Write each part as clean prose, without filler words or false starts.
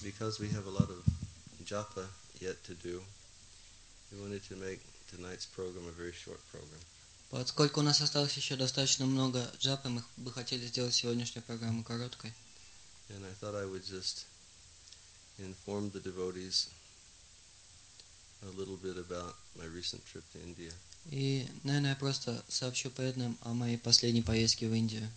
because we have a lot of japa yet to do, we wanted to make tonight's program a very short program. Поскольку у нас осталось еще достаточно много джапы, мы бы хотели сделать сегодняшнюю программу короткой. And I thought I would just inform the devotees a little bit about my recent trip to India. И, наверное, я просто сообщу преданным о моей последней поездке в Индию.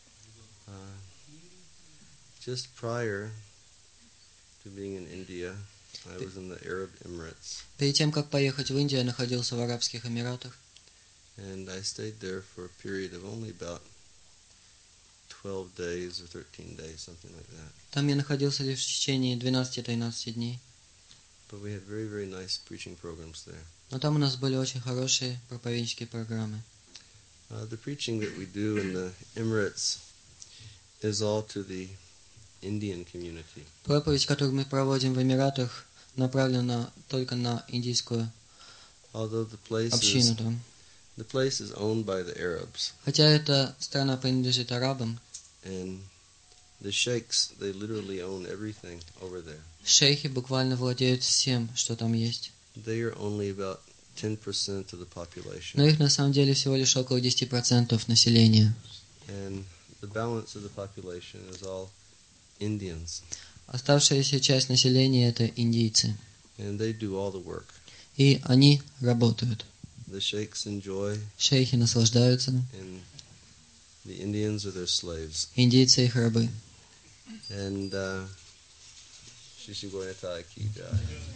Just prior to being in India, I was in the Arab Emirates. Перед тем, как поехать в Индию, я находился в Арабских Эмиратах. And I stayed there for a period of only about 12 days or 13 days, something like that. Там я находился лишь в течение 12-13 дней. But we had very, very nice preaching programs there. Но там у нас были очень хорошие проповеднические программы. The preaching that we do in the Emirates is all to the Indian community. Проповедь, которую мы проводим в Эмиратах, направлена только на индийскую Although общину там. the place is owned by the Arabs, Хотя эта страна принадлежит арабам, and the sheikhs, they literally own everything over there. шейхи буквально владеют всем, что там есть. They are only about 10% of the population. Но их на самом деле всего лишь около 10% населения. And the balance of the population is all Indians. Оставшаяся часть населения это индийцы. And they do all the work. И они работают. The sheikhs enjoy, Шейхи наслаждаются, and the Indians are their slaves. индийцы их рабы. And Shishigoyatai ki jai.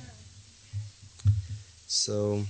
So,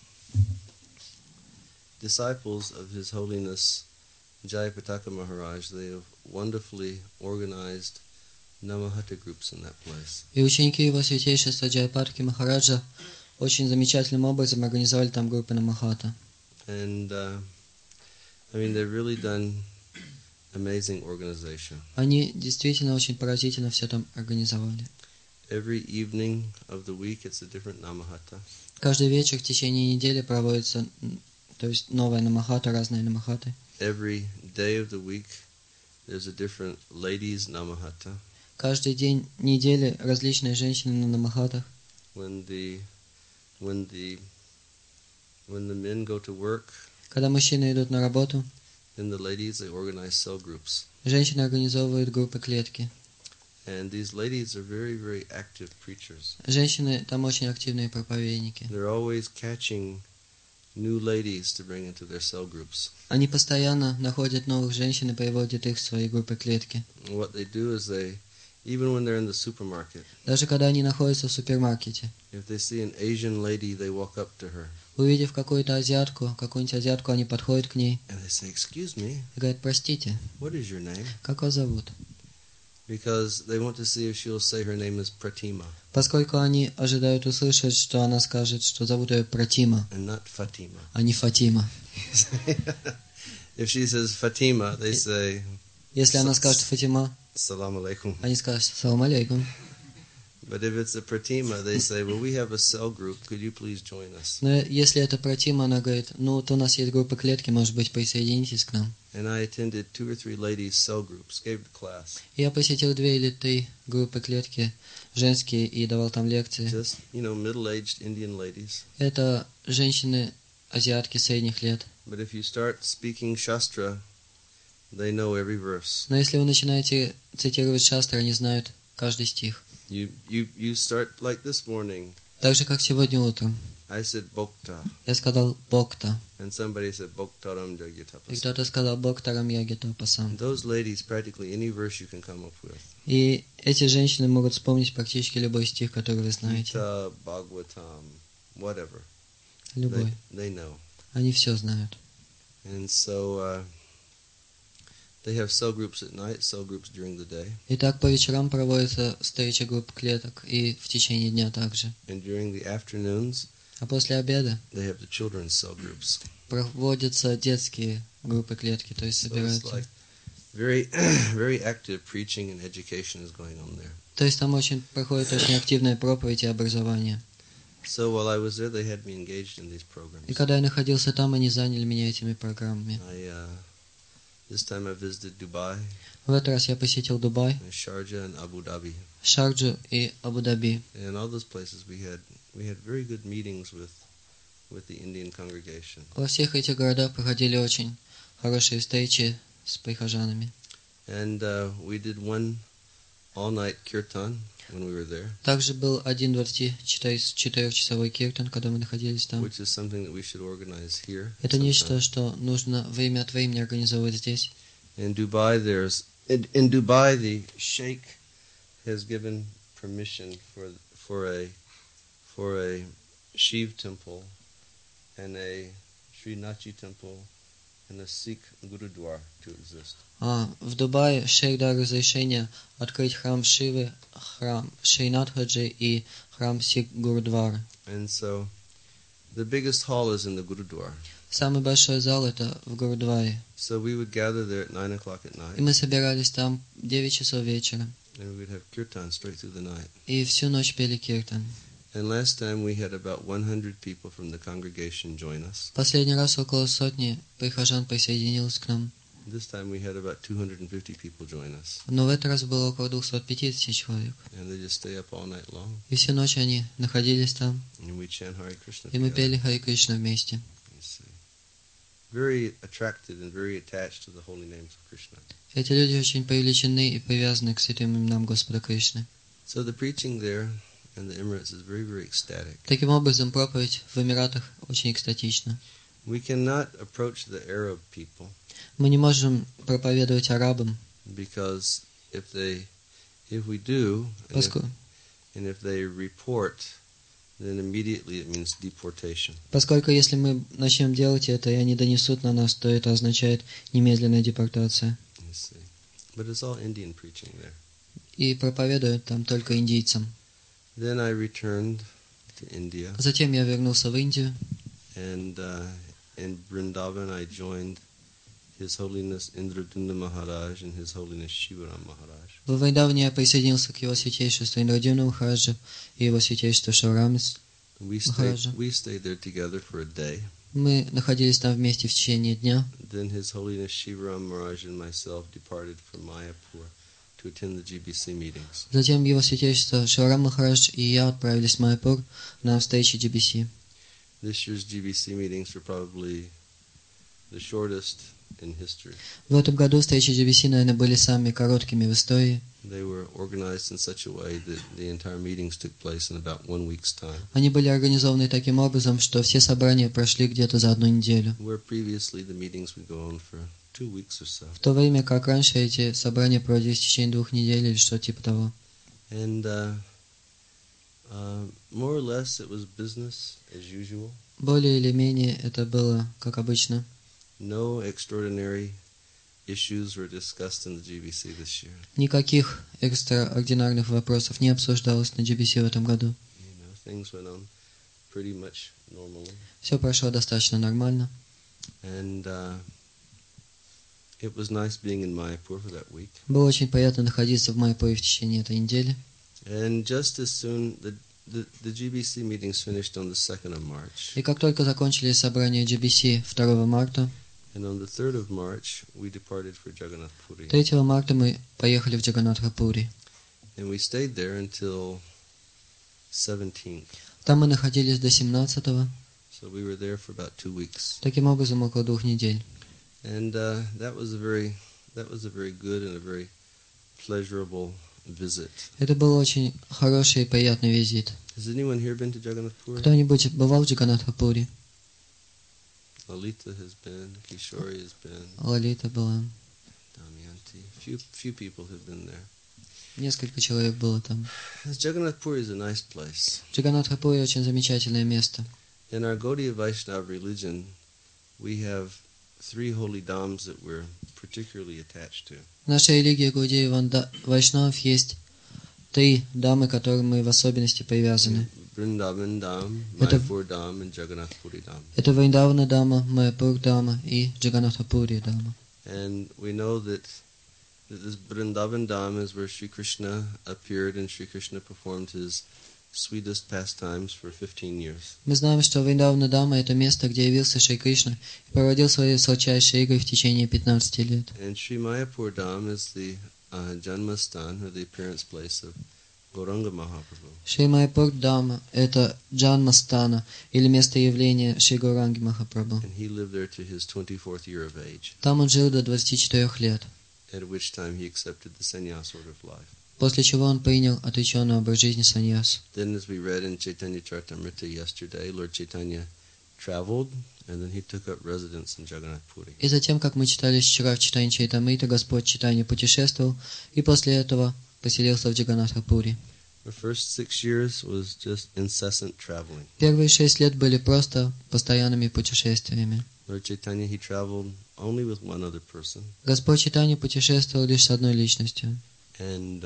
disciples of His Holiness Jayapataka Maharaj, they have wonderfully organized Namahata groups in that place. И ученики его святейшества Джайапатаки Махараджа очень замечательным образом организовали там группы Намахата. And I mean, they've really done amazing organization. Они действительно очень поразительно все там организовали. Every evening of the week it's a different Namahata. Каждый вечер в течение недели проводится, то есть новая Намахата, разные Намахаты. Every day of the week there's a different ladies Namahata. Каждый день недели различные женщины на Намахатах. When the men go to work, Когда мужчины идут на работу, then the ladies, they organize cell groups. женщины организовывают группы клетки. And these ladies are very, very active preachers. Женщины там очень активные проповедники. They're always catching new ladies to bring into their cell groups. Они постоянно находят новых женщин и приводят их в свои группы клетки. And what they do is even when they're in the supermarket, Даже когда они находятся в супермаркете, if they see an Asian lady, they walk up to her увидев какую-нибудь азиатку, они подходят к ней and they say, "Excuse me, и говорят: простите, what is your name?" как вас зовут? Because they want to see if she'll say her name is Pratima Поскольку они ожидают услышать, что она скажет, что зовут ее Пратима, and not Fatima. а не Фатима. If she says Fatima, they say, Если она скажет Фатима, "Assalamu alaikum." они скажут: салам алейкум. But if it's a Pratima, they say, "Well, we have a cell group. Could you please join us?" Но если это Пратима, она говорит: ну вот у нас есть группа клетки, может быть, присоединитесь к нам. And I attended 2 or 3 ladies' cell groups, gave the class. Я посетил 2 или 3 группы клетки женские и давал там лекции. Just, middle-aged Indian ladies. Это женщины азиатки средних лет. But if you start speaking Shastra, they know every verse. Но если вы начинаете цитировать шастры, они знают каждый стих. You start like this morning. Так же, как сегодня утром. I said Bhokta, Я сказал Бхокта, and somebody said Bhoktaram и Jagyatapasa. кто-то сказал Бхоктарам Ягитапасам. Those ladies, practically any verse you can come up with. И эти женщины могут вспомнить практически любой стих, который вы знаете. Gita, Bhagavatam, whatever. Любой. They know. Они все знают. And so they have cell groups at night, cell groups during the day. Итак, по вечерам проводятся встречи групп клеток и в течение дня также. And during the afternoons, А после обеда they have the children's cell groups. проводятся детские группы клетки, то есть So it's собираются. like very, very active preaching and education is going on there. То есть там проходит очень активная проповедь и образование. So while I was there, they had me engaged in these И programs. когда я находился там, они заняли меня этими программами. This time I visited Dubai, В этот раз я посетил Дубай, and Sharjah, and Abu Dhabi. Шарджу и Абу-Даби. And all those places we had very good meetings with the Indian congregation. Во всех этих городах проходили очень хорошие встречи с прихожанами. And we did one all-night kirtan when we were there, Также был один 24-часовой киртан, когда мы находились там. which is something that we should organize here. Это sometime. нечто, что нужно время от времени организовывать здесь. In Dubai, in Dubai the sheikh has given permission for a Shiv temple and a Srinathji temple and a Sikh Gurudwara to exist. В Дубае шейх дал разрешение открыть храм Шивы, храм Шринатхаджи и храм Сикх Гурудвары. And so the biggest hall is in the Gurudwara. Самый большой зал это в Гурудваре. So we would gather there at 9 o'clock at И night, мы собирались там в 9 часов вечера. and we would have kirtan straight through the night. И всю ночь пели киртан. And last time we had about 100 people from the congregation join us. Последний раз около сотни прихожан присоединилось к нам. This time we had about 250 people join us. Но в этот раз было около 250 человек. And they just stay up all night long, И всю ночь они находились там. and we chant Hare Krishna И мы together. пели Хари Кришна вместе. You see. Very attracted and very attached to the holy names of Krishna. Эти люди очень привлечены и привязаны к святым именам Господа Кришны. So the preaching there in the Emirates is very, very ecstatic. Таким образом, проповедь в Эмиратах очень экстатична. We cannot approach the Arab people Мы не можем проповедовать арабам, because if we do, поскольку and if they report, then immediately it means deportation. если мы начнем делать это, и они донесут на нас, то это означает немедленная депортация. You see. But it's all Indian preaching there. И проповедуют там только индийцам. Then I returned to India, Затем я вернулся в Индию, and in Vrindavan I joined His Holiness Indradumna Maharaj and His Holiness Shivaram Maharaj. в Вриндаване я присоединился к его святейшеству Индрадюмну Махараджу и его святейшеству Шаурамис. We Maharaja. stayed there together for a day. Мы находились там вместе в течение дня. Then His Holiness Shivaram Maharaj and myself departed from Mayapur to attend the GBC meetings. Затем его святейшество Шаурам Махарадж и я отправились в Майяпур на встречи GBC. This year's GBC meetings were probably the shortest in history. В этом году встречи GBC, наверное, были самыми короткими в истории. They were organized in such a way that the entire meetings took place in about 1 week's time, Они были организованы таким образом, что все собрания прошли где-то за одну неделю. where previously the meetings would go on for 2 weeks or so. В то время как раньше эти собрания проводились в течение 2 недель или что типа того. And more or less it was business as usual. Более или менее это было как обычно. No extraordinary issues were discussed in the GBC this year. Никаких экстраординарных вопросов не обсуждалось на GBC в этом году. Things went on pretty much normally. Все прошло достаточно нормально. And it was nice being in Mayapur for that week. Было очень приятно находиться в Майяпуре в течение этой недели. And just as soon, the GBC meetings finished on the 2nd of March. И как только закончились собрания GBC 2 марта, And on the 3rd of March, we departed for Jagannath Puri. 3 марта мы поехали в Джаганнатха-Пури. And we stayed there until 17th. Там мы находились до 17-го, So we were there for about 2 weeks. таким образом около 2 недель. And that was a very good and a very pleasurable visit. Это был очень хороший и приятный визит. Has anyone here been to Jagannath Puri? Кто-нибудь бывал в Джаганнатха-Пури? Lalita has been, Kishori has been, Лалита была. Damayanti. Few people have been there. Несколько человек было там. Jagannath Puri is a nice place. Джаганнатха-Пури очень замечательное место. In our Gaudiya Vaishnava religion, we have 3 holy dhams that we're particularly attached to. В нашей религии Гаудия Вайшнав есть 3 дамы, к которым мы в особенности привязаны. Vrindavan Dham, Это- Mayapur Dham, and Jagannath Puri Dham. Это Вриндавана дама, Майяпур дама и Джаганнатха-Пури дама. And we know that this Vrindavan Dham is where Sri Krishna appeared and Sri Krishna performed his sweetest pastimes for 15 years. Мы знаем, что Вриндавана Дама — это место, где явился Шри Кришна и проводил свои сладчайшие игры в течение 15 лет. And Sri Mayapur Dham is the Janmastan, or the appearance place of Gauranga Mahaprabhu. Шри Майяпур Дама — это Джанмастана, или место явления Шри Гауранги Махапрабху. And he lived there to his 24th year of age, Там он жил до 24 лет, at which time he accepted the sannyas order of life. после чего он принял отреченный образ жизни саньяс. Then, as we read in Chaitanya Charitamrita yesterday, Lord Chaitanya traveled, and then he took up residence in Jagannath Puri. И затем, как мы читали вчера в Читанье Чайтамрита, Господь Чайтанья путешествовал и после этого поселился в Джаганнатха-пури. The first 6 years was just incessant traveling. Первые 6 лет были просто постоянными путешествиями. Lord Chaitanya, he traveled only with one other person, Господь Чайтанья путешествовал лишь с одной личностью. and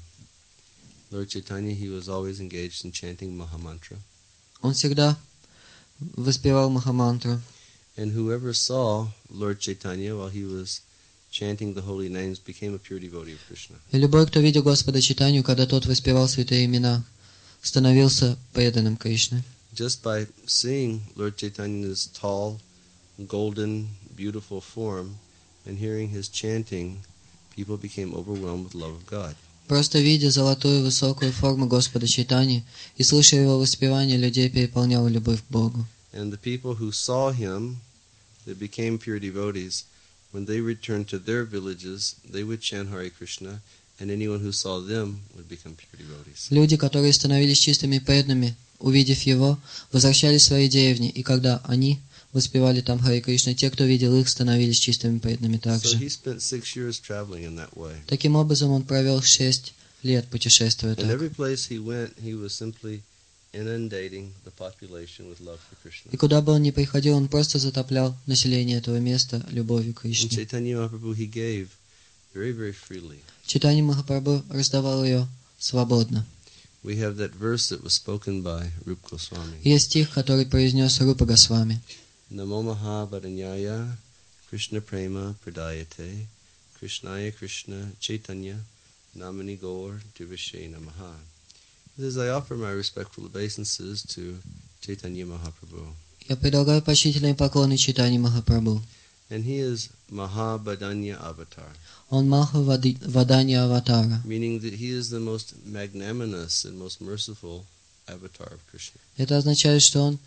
Lord Chaitanya, he was always engaged in chanting Mahamantra. Он всегда воспевал Махамантру. And whoever saw Lord Chaitanya while he was chanting the holy names became a pure devotee of Krishna. И любой, кто видел Господа Чайтанью, когда тот воспевал святые имена, становился преданным Кришне. Just by seeing Lord Chaitanya's tall, golden, beautiful form and hearing his chanting, people became overwhelmed with love of God. Просто видя золотую высокую форму Господа Чайтаньи и слыша его воспевание, людей переполняла любовь к Богу. And the people who saw him, that became pure devotees, when they returned to their villages, they would chant Hare Krishna, and anyone who saw them would become pure devotees. Люди, которые становились чистыми преданными, увидев его, возвращались в свои деревни, и когда они воспевали там Харе Кришна, те, кто видел их, становились чистыми преданными So также. he spent 6 years traveling in that way. Таким образом, он провел 6 лет путешествуя And так. every place he went, he was simply inundating the population with love for Krishna. И куда бы он ни приходил, он просто затоплял население этого места любовью к In Кришне. Chaitanya Mahaprabhu, he gave very, very freely. Чайтанья Махапрабху раздавал ее свободно. We have that verse that was spoken by Rupa Goswami. Есть стих, который произнес Рупа Госвами. Namo Mahabharanyaya Krishna Prema Pradayate Krishnaya Krishna Chaitanya Namani Gaur Divashe Namaha. This is, I offer my respectful obeisances to Chaitanya Mahaprabhu. Я предлагаю почтительные поклоны Чайтанье Махапрабху. And he is Mahabhadanya Avatar, Он Маха Ваданья Аватара. meaning that he is the most magnanimous and most merciful avatar of Krishna. Это означает, что он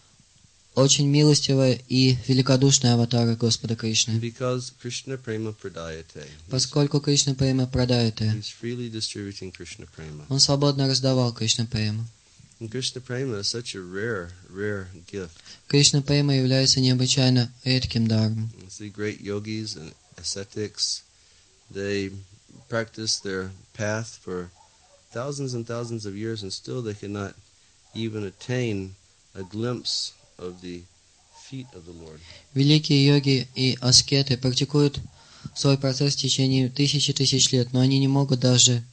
очень милостивая и великодушная аватара Господа And Кришны. because Krishna Prema Pradayate, Поскольку Кришна Према Прадайате, he's freely distributing Krishna Prema. он свободно раздавал Кришна Прему. And Krishna Prema is such a rare, rare gift. Кришна Према является необычайно редким даром. You see, great yogis and ascetics, they practice their path for thousands and thousands of years, and still they cannot even attain a glimpse of the feet of the Lord. Великие йоги и аскеты практикуют свой процесс в течение тысяч лет, но они не могут даже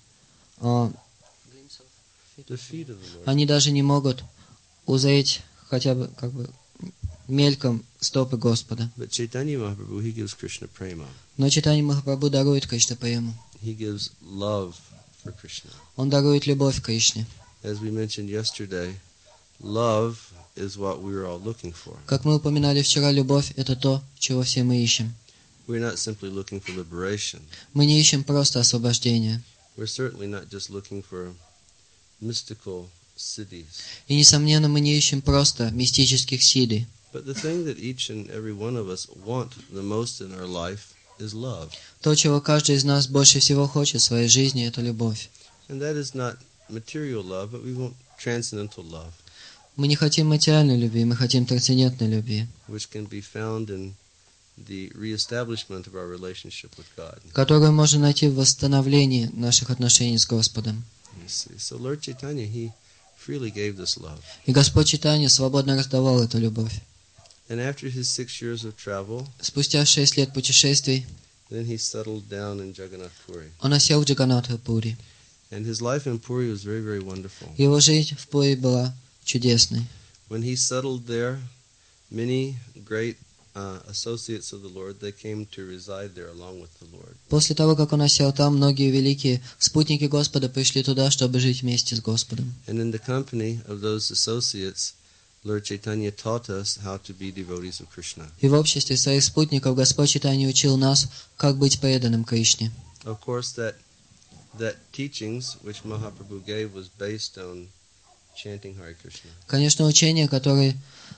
The feet of the Lord. они даже не могут узреть хотя бы мельком стопы Господа. But Chaitanya Mahaprabhu, he gives Krishna Prema. Но Чайтанья Махапрабху дарует Кришна Прему. He gives love for Krishna. Он дарует любовь к Кришне. As we mentioned yesterday, love is what we are all looking for. Как мы упоминали вчера, любовь — это то, чего все мы ищем. We're not simply looking for liberation. Мы не ищем просто освобождения. We're certainly not just looking for mystical cities. И, несомненно, мы не ищем просто мистических сидий. But the thing that each and every one of us want the most in our life is love. То, чего каждый из нас больше всего хочет в своей жизни, это любовь. And that is not material love, but we want transcendental love, Мы не хотим материальной любви, мы хотим трансцендентной любви, which can be found in the reestablishment of our relationship with God. которую можно найти в восстановлении наших отношений с Господом. You see. So Lord Chaitanya, he freely gave this love. И Господь Чайтанья свободно раздавал эту любовь. And after his 6 years of travel, Спустя 6 лет путешествий then he settled down in Jagannath Puri. он осел в Джаганнатха-пури. And his life in Puri was very, very wonderful. Его жизнь в Пури была чудесной. When he settled there, many great associates of the Lord, they came to reside there along with the Lord. После того, как он осел там, многие великие спутники Господа пришли туда, чтобы жить вместе с Господом. And in the company of those associates, Lord Chaitanya taught us how to be devotees of Krishna. И в обществе своих спутников Господь Чайтанья учил нас, как быть преданным Кришне. Of course, that teachings which Mahaprabhu gave was based on chanting Hare Krishna. Конечно, учение, которое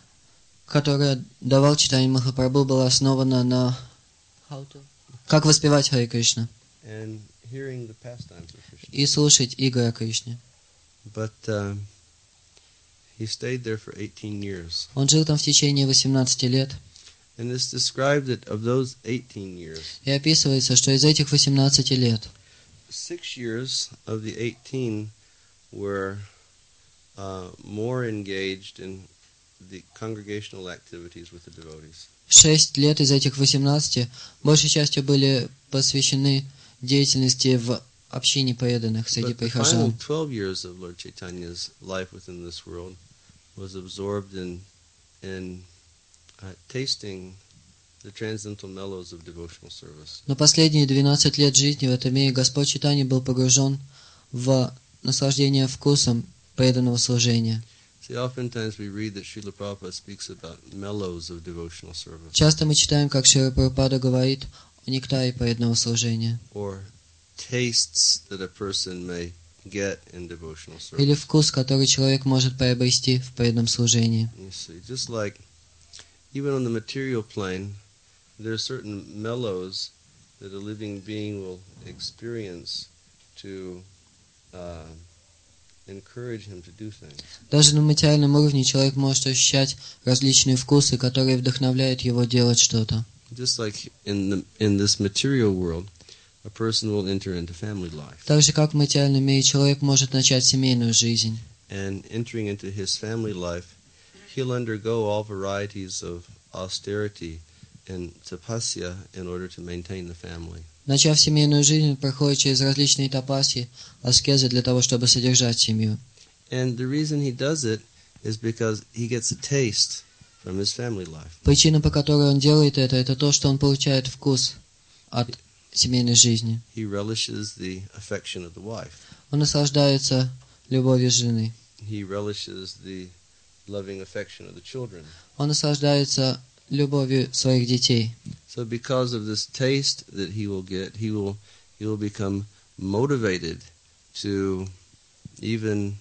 давал Чайтанья Махапрабху, было основано на как воспевать Харе Кришна And hearing the pastimes of Krishna. и слушать игры о Кришне. But he stayed there for 18 years. Он жил там в течение 18 лет, And it's described that of those 18 years, и описывается, что из этих 18 лет 6 years of the 18 were more engaged in the congregational activities with the devotees. 6 лет из этих 18 большей частью были посвящены деятельности в общине преданных среди But the final прихожан. 12 years of Lord Chaitanya's life within this world was absorbed in tasting the transcendental mellows of devotional service. Но последние 12 лет жизни в этом мире Господь Чайтанья был погружен в наслаждение вкусом преданного служения. See, oftentimes we read that Srila Prabhupada speaks about mellows of devotional service, Часто мы читаем, как Шрила Прабхупада говорит о нектаре преданного служения, or tastes that a person may get in devotional или service. вкус, который человек может приобрести в преданном служении. You see, just like even on the material plane, there are certain mellows that a living being will experience to encourage him to do things. Даже на материальном уровне человек может ощущать различные вкусы, которые вдохновляют его делать что-то. Just like in this material world, a person will enter into family life. Так же, как в материальном мире человек может начать семейную жизнь. And entering into his family life, he'll undergo all varieties of austerity and tapasya in order to maintain the family. Начав семейную жизнь, он проходит через различные тапасьи, аскезы для того, чтобы содержать семью. And the reason he does it is because he gets a taste from his family life. Причина, по которой он делает это то, что он получает вкус от семейной жизни. He relishes the affection of the wife. Он наслаждается любовью жены. He relishes the loving affection of the children. Он наслаждается любовью своих детей. So because of this taste that he will get, he will become motivated to even,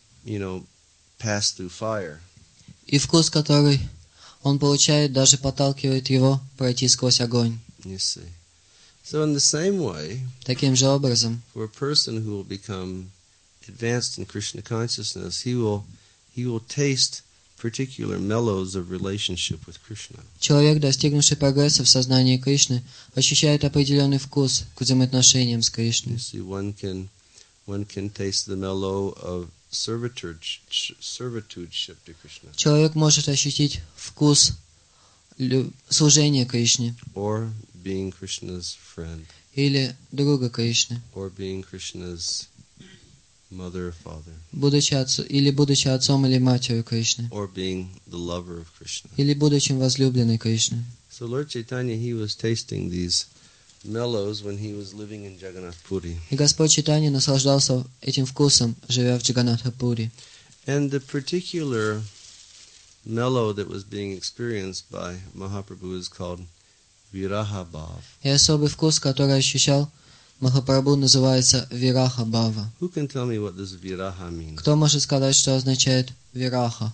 pass through fire. И вкус, который он получает, даже подталкивает его пройти сквозь огонь. You see. So in the same way, Таким же образом, for a person who will become advanced in Krishna consciousness, he will taste particular mellows of relationship with Krishna. человек, достигнувший прогресса в сознании Кришны, ощущает определенный вкус к взаимоотношениям с You Кришной. see, one can taste the mellow of servitudeship to Krishna, Человек может ощутить вкус служения Кришне or being Krishna's friend, или друга Кришны, or being Krishna's mother or father, будучи отцом или матерью Кришны, or being the lover of Krishna. или будучи возлюбленной Кришны. So Lord Chaitanya, he was tasting these mellows when he was living in Jagannath Puri. И Господь Чайтанья наслаждался этим вкусом, живя в Джаганнатха-пури. And the particular mellow that was being experienced by Mahaprabhu is called Viraha Bhav. И особый вкус, который ощущал Махапрабху, называется Вираха Бхава. Who can tell me what this Viraha means? Кто может сказать, что означает Вираха?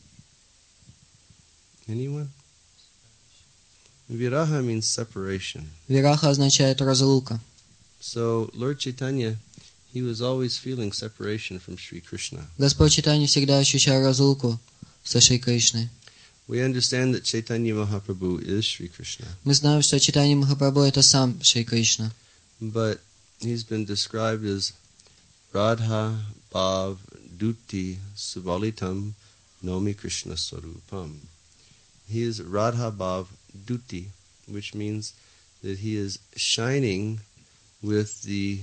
Anyone? Viraha means separation. Вираха означает разлука. So Lord Chaitanya, he was always feeling separation from Sri Krishna. Господь Чайтанья всегда ощущал разлуку со Шри Кришной. We understand that Chaitanya Mahaprabhu is Sri Krishna, Мы знаем, что Чайтанья Махапрабху это сам Шри Кришна. but he's been described as Radha Bhav Duti Subalitam Nomi Krishna Swarupam. He is Radha Bhav Duti, which means that he is shining with the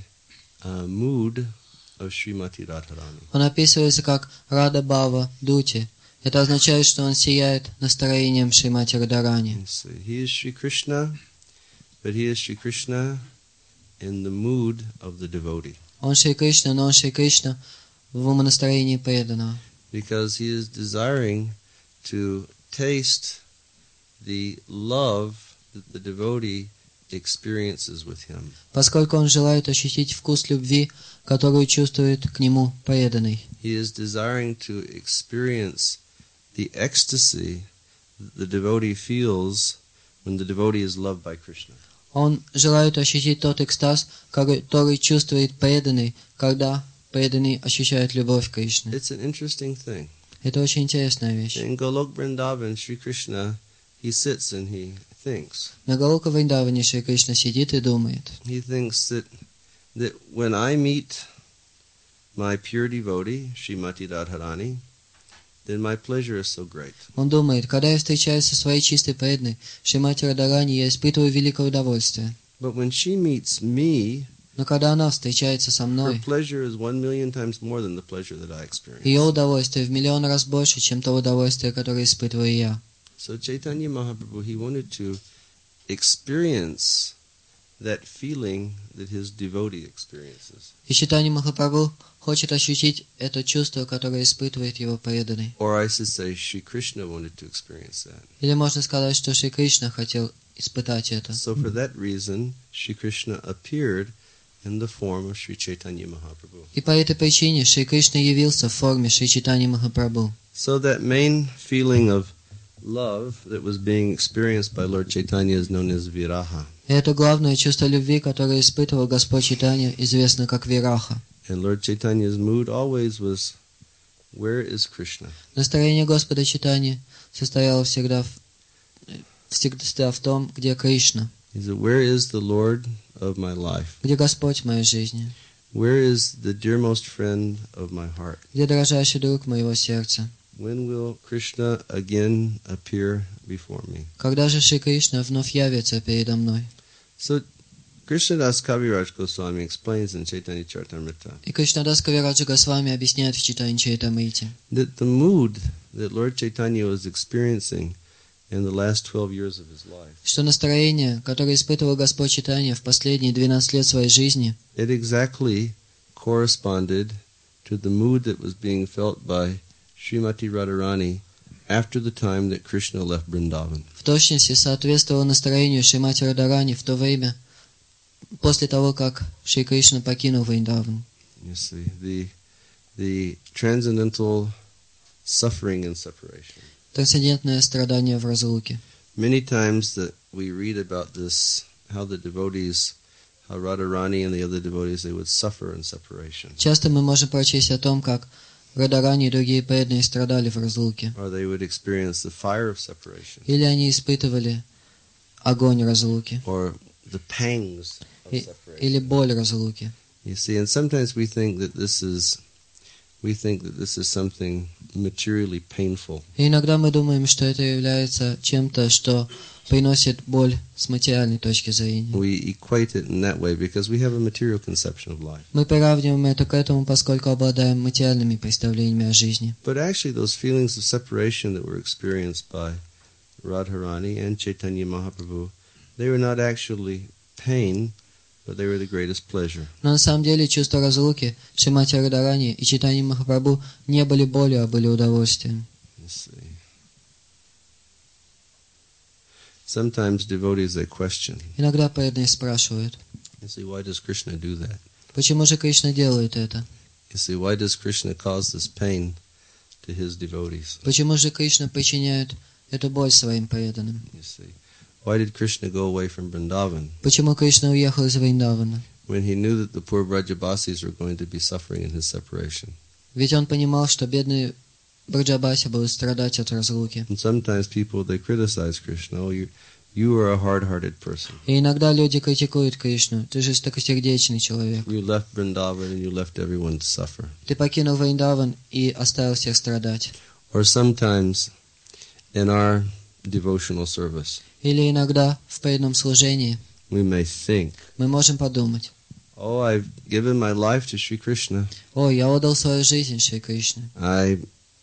mood of Srimati Radharani. Он описывается как Рада Бхава Дути. Это означает, что он сияет настроением Шримати Радарани. You see, he is Sri Krishna, but he is Sri Krishna in the mood of the devotee. Он Шри Кришна, но он Шри Кришна в умонастроении преданного. Because he is desiring to taste the love that the devotee experiences with him. Поскольку он желает ощутить вкус любви, которую чувствует к нему преданный. He is desiring to experience the ecstasy that the devotee feels when the devotee is loved by Krishna. Он желает ощутить тот экстаз, который чувствует преданный, когда преданный ощущает любовь к Кришне. It's an interesting thing. Это очень интересная вещь. In Golok Vrindavan, Sri Krishna, he sits and he thinks. На Галока Вриндаване Шри Кришна сидит и думает. He thinks that when I meet my pure devotee, Srimati Radharani, then my pleasure is so great. Он думает, когда я встречаюсь со своей чистой преданной, Шримати Радарани, я испытываю великое удовольствие. But when she meets me, Но когда она встречается со her мной, pleasure is 1,000,000 times more than the pleasure that I experience. ее удовольствие в миллион раз больше, чем то удовольствие, которое испытываю я. So Chaitanya Mahaprabhu, he wanted to experience that feeling that his devotee experiences. И Чайтанья Махапрабху хочет ощутить это чувство, которое испытывает его преданный. Or I should say, Sri Krishna wanted to experience that. Или можно сказать, что Шри Кришна хотел испытать это. So for that reason, Sri Krishna appeared in the form of Sri Chaitanya Mahaprabhu. И по этой причине Шри Кришна явился в форме Шри Чайтаньи Махапрабху. So that main feeling of love that was being experienced by Lord Chaitanya is known as viraha. И это главное чувство любви, которое испытывал Господь Чайтанья, известно как вираха. And Lord Chaitanya's mood always was, where is Krishna? Настроение Господа Чайтаньи состояло всегда в том, где Кришна, He said, where is the Lord of my life? где Господь в моей жизни, Where is the dearmost friend of my heart? где дрожащий друг моего сердца. When will Krishna again appear before me? Когда же Шри Кришна вновь явится передо мной? So Krishnadas Kaviraj Goswami explains in Chaitanya Charitamrita И Кришнадас Кавираджа Госвами объясняет в Чайтанья Чаритамрите, that the mood that Lord Chaitanya was experiencing in the last 12 years of his life, что настроение, которое испытывал Господь Чайтанья в последние 12 лет своей жизни, it exactly corresponded to the mood that was being felt by Srimati Radharani after the time that Krishna left Vrindavan. в точности соответствовало настроению Шримати Радарани в то время, после того, как Шри Кришна покинул Вриндаван. You see, the transcendental suffering and separation. Трансцендентное страдание в разлуке. Many times that we read about this, how the devotees, how Radharani and the other devotees, they would suffer in separation. Часто мы можем прочесть о том, как Радарани и другие преданные страдали в разлуке. Or they would experience the fire of separation. Или они испытывали огонь разлуки. Or the pangs of И- separation. Или боль разлуки. You see, and sometimes we think that this is something materially painful. И иногда мы думаем, что это является чем-то, что приносит боль с материальной точки зрения. We equate it in that way because we have a material conception of life. Мы приравниваем это к этому, поскольку обладаем материальными представлениями о жизни. But actually those feelings of separation that were experienced by Radharani and Chaitanya Mahaprabhu, they were not actually pain, but they were the greatest pleasure. Но на самом деле чувства разлуки Шримати Радарани и Чайтанья Махапрабху не были болью, а были удовольствием. You see. Sometimes devotees, they question, Иногда преданные спрашивают, you see, why does Krishna do that? почему же Кришна делает это? You see, why does Krishna cause this pain to his devotees? Почему же Кришна причиняет эту боль своим преданным? You see, why did Krishna go away from Vrindavan Почему Кришна уехал из Вриндавана? when he knew that the poor Brajabasis were going to be suffering in his separation? Ведь он понимал, что бедные Браджабаси будут страдать от разлуки. And sometimes people, they criticize Krishna, oh, you are a hard-hearted person. И иногда люди критикуют Кришну. Ты жестокосердечный человек. You left Vrindavan and you left everyone to suffer. Ты покинул Вриндаван и оставил всех страдать. Or sometimes in our devotional service, Или иногда в преданном служении we may think, мы можем подумать, oh, I've given my life to Sri Krishna. о, я отдал свою жизнь Шри Кришне. I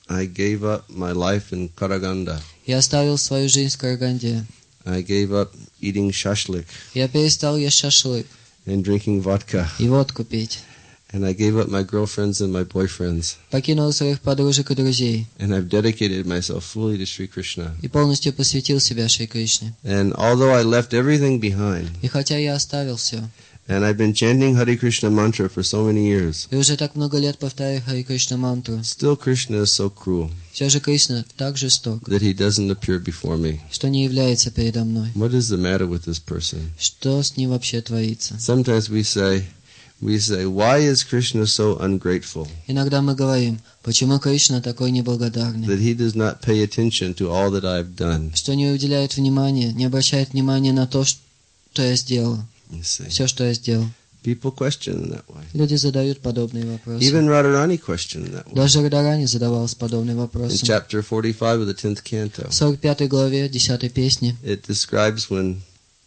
I gave up my life in Karaganda. Я оставил свою жизнь в Караганде. I gave up eating shashlik Я перестал есть шашлык and drinking vodka. и водку пить. And I gave up my girlfriends and my boyfriends. Покинул своих подружек и друзей. And I've dedicated myself fully to Sri Krishna. И полностью посвятил себя Шри Кришне. And although I left everything behind, И хотя я оставил все, and I've been chanting Hare Krishna mantra for so many years, и уже так много лет повторяю Хари Кришна мантру, still Krishna is so cruel все же Кришна так жесток, that he doesn't appear before me. что не является передо мной. What is the matter with this person? Что с ним вообще творится? Sometimes we say, why is Krishna so ungrateful Иногда мы говорим, почему Кришна такой неблагодарный, that he does not pay attention to all that I've done? что не уделяет внимания, не обращает внимания на то, что я сделал, You see, все, что я сделал. people question in that way. Люди задают подобные вопросы. Even Radharani questioned in that way. Даже Радарани задавался подобным In вопросом. chapter 45 of the 10th canto, В 45 главе 10 песни it describes when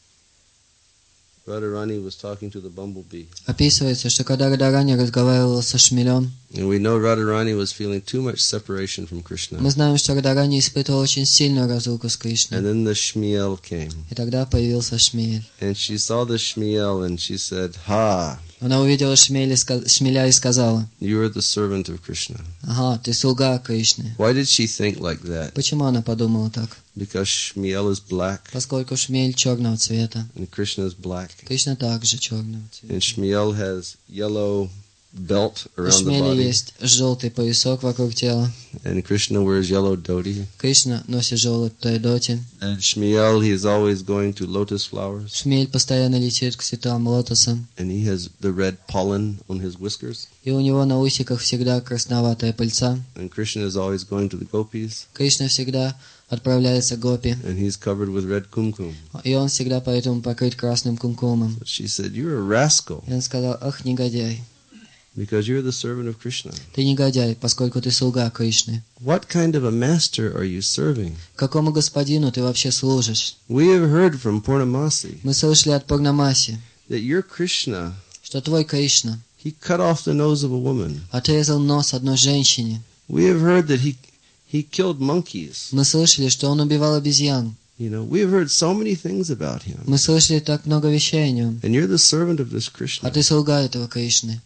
Radharani was talking to the bumblebee. описывается, что когда Радарани разговаривала со шмелем, And we know Radharani was feeling too much separation from Krishna. мы знаем, что Радарани испытывал очень сильную разлуку с Кришной. And then the Shmiel came. И тогда появился Шмель. And she saw the Shmiel and she said, Ha, Она увидела Шмеля и сказала: you are the servant of Krishna. «Ага, ты слуга Кришны». Why did she think like that? Почему она подумала так? Because Shmiel is black Поскольку Шмель черного цвета, and Krishna is black. Кришна также черного цвета. And Shmiel has yellow belt У around the Шмеля body. есть желтый поясок вокруг тела. And Krishna wears yellow dhoti. Кришна носит желтое доти. And Shmiel, he is always going to lotus flowers. Шмель постоянно летит к цветам лотоса. And he has the red pollen on his whiskers. И у него на усиках всегда красноватая пыльца. And Krishna is always going to the gopis. Кришна всегда отправляется к гопи. And he's covered with red kumkum. И он всегда поэтому покрыт красным кумкумом. But she said, you're a rascal И он сказал: «Ах, негодяй, because you're the servant of Krishna. ты негодяй, поскольку ты слуга Кришны. What kind of a master are you serving? Какому господину ты вообще служишь? We have heard from Purnamasi Мы слышали от Пурнамаси, that your Krishna, что твой Кришна he cut off the nose of a woman. отрезал нос одной женщине. We have heard that he killed monkeys. Мы слышали, что он убивал обезьян. You know, we have heard so many things about him. Мы слышали так много вещей о нем. And you're the servant of this Krishna. А ты слуга этого Кришны.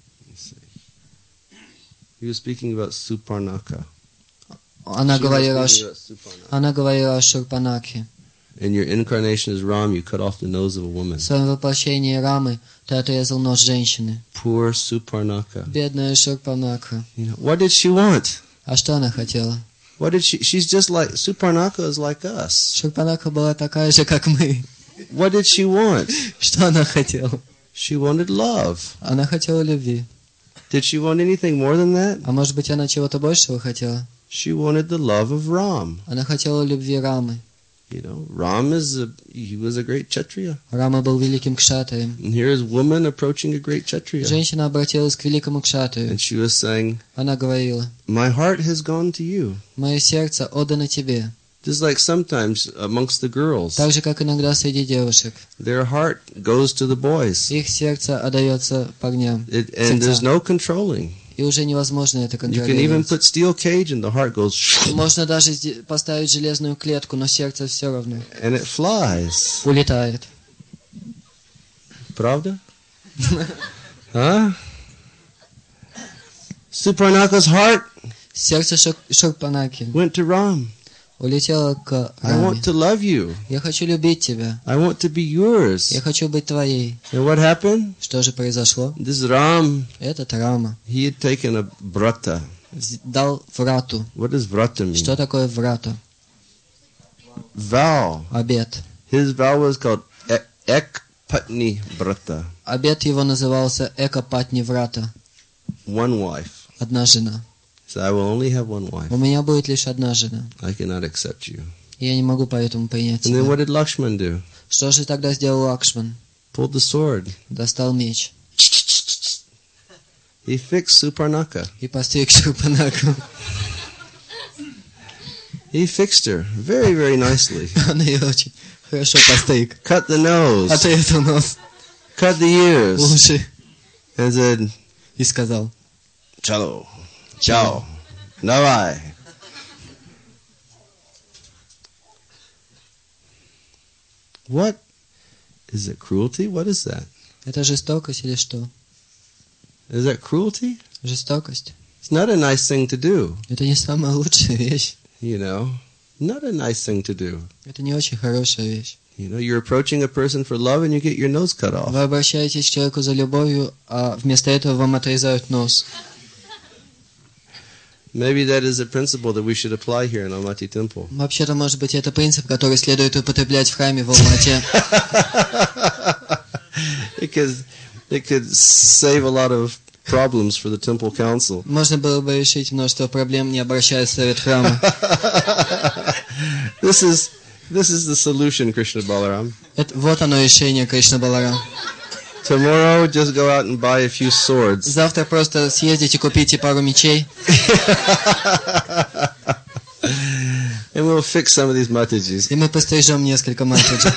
He was speaking about Suparnaka. Она She was говорила, speaking about Suparnaka. она говорила о Шурпанакхе. In your incarnation as Ram, you cut off the nose of a woman. В своем воплощении Рамы ты отрезал нос женщины. Poor Suparnaka. Бедная Шурпанакха. You know, what did she want? А что она хотела? What did she? She's just like Suparnaka is like us. Шурпанакха была такая же, как мы. What did she want? Что она хотела? She wanted love. Она хотела любви. Did she want anything more than that? А может быть, она чего-то большего хотела? She wanted the love of Ram. Она хотела любви Рамы. You know, Ram he was a great Kshatriya. Рама был великим кшатрием. And here is woman approaching a great Kshatriya. Женщина обратилась к великому кшатрию. And she was saying, Она говорила: my heart has gone to you. «Мое сердце отдано тебе». Just like sometimes amongst the girls, Так же, как иногда среди девушек. their heart goes to the boys. Их сердце отдается парням. And there's no controlling. И уже невозможно это You can even контролировать. put steel cage and the heart goes Можно даже поставить железную клетку, но сердце все равно and it flies. улетает. Правда? Huh? Suparnaka's heart Сердце Шурпанаки went to Ram. улетело к I Раме. want to love you. Я хочу любить тебя. I want to be yours. Я хочу быть твоей. And what happened? Что же произошло? This Ram, Этот Рама he had taken a vrata. дал врату. What does vrata mean? Что такое врата? Vow. Обет. His vow was called Ek Patni Vrata. Обет его назывался Экапатни врата. One wife. Одна жена. So I will only have one wife. У меня будет лишь одна жена. I cannot accept you. Я не могу поэтому принять And then тебя. what did Lakshman do? Что же тогда сделал Лакшман? Pulled the sword. Достал меч He fixed Suparnaka. и постриг Шурпанаку. He fixed her very, very nicely. Он ее очень хорошо постриг. Cut the nose. Отрезал нос, Cut the ears. уши And said, и сказал: Chalo. Ciao. Давай. What? Is it cruelty? What is that? Это жестокость или что? Is that cruelty? Жестокость. It's not a nice thing to do, Это не самая лучшая вещь. you know. Not a nice thing to do. Это не очень хорошая вещь. You know, you're approaching a person for love and you get your nose cut off. Вы обращаетесь к человеку за любовью, а вместо этого вам отрезают нос. Maybe that is a principle that we should apply here in Almaty Temple. Вообще-то, может быть, это принцип, который следует употреблять в храме в Алмате. It could save a lot of problems for the temple council. Можно было бы решить множество проблем, не обращаясь в совет храма. This is the solution, Krishna Balaram. Вот оно решение, Кришна Баларам. Tomorrow, just go out and buy a few swords. Завтра просто съездите, купите пару мечей. And we'll fix some of these Matajis. И мы пострижем несколько матаджи.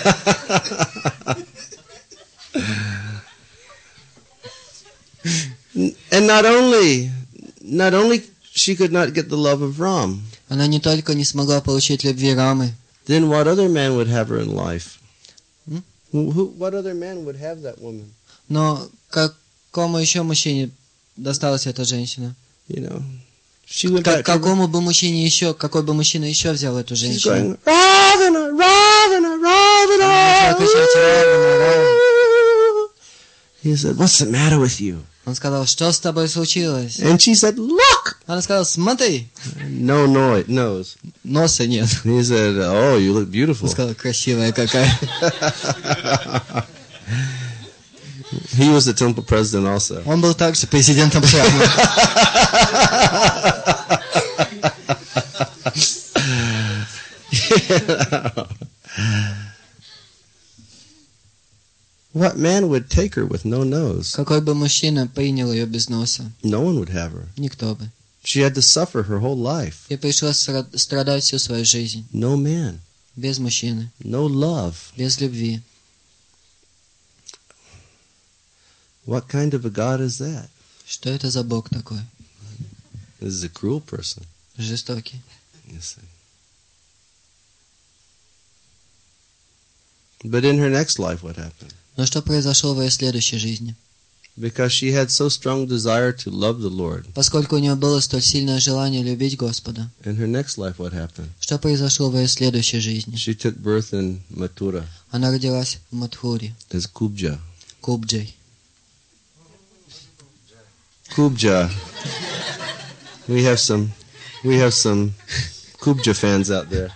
And not only she could not get the love of Ram, Она не только не смогла получить любви Рамы, then what other man would have her in life? Hmm? What other man would have that woman? но какому еще мужчине досталась эта женщина? You know, she went back to Какому бы мужчине еще, какой бы мужчина еще взял эту she's женщину? going, Ravana, Ravana, Ravana. Начала кричать, «Равана, Равана». He said, what's the matter with you? Он сказал, что с тобой случилось? And she said, look! Она сказала, смотри, No nose. носа нет. He said, oh, you look Он beautiful. сказал, красивая какая. He was the temple president also. Он был также президентом храма. What man would take her with no nose? Какой бы мужчина принял ее без носа? No one would have her. Никто бы. She had to suffer her whole life. Ей пришлось страдать всю свою жизнь. No man. Без мужчины. No love. Без любви. What kind of a God is that? Что это за Бог такой? This is a cruel person. Жестокий. You see. But in her next life, what happened? Но что произошло в ее следующей жизни? Because she had so strong desire to love the Lord. Поскольку у нее было столь сильное желание любить Господа. In her next life, what happened? Что произошло в ее следующей жизни? She took birth in Mathura Она родилась в Мадхуре, as Kubja. Кубджей. Kubja. We have some Kubja fans out there.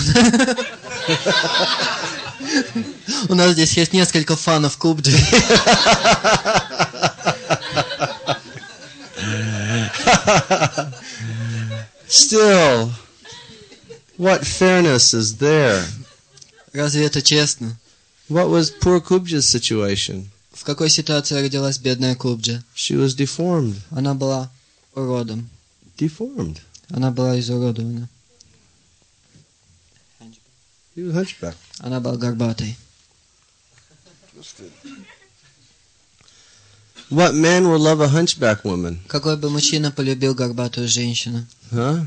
У нас здесь есть несколько фанов Кубджи. Still, what fairness is there? Разве это честно? What was poor Kubja's situation? В какой ситуации родилась бедная Кубджа? She was deformed. Она была уродом. Deformed. Она была изуродована. She was hunchback. Она была горбатой. What man will love a hunchback woman? Какой бы мужчина полюбил горбатую женщину? Huh?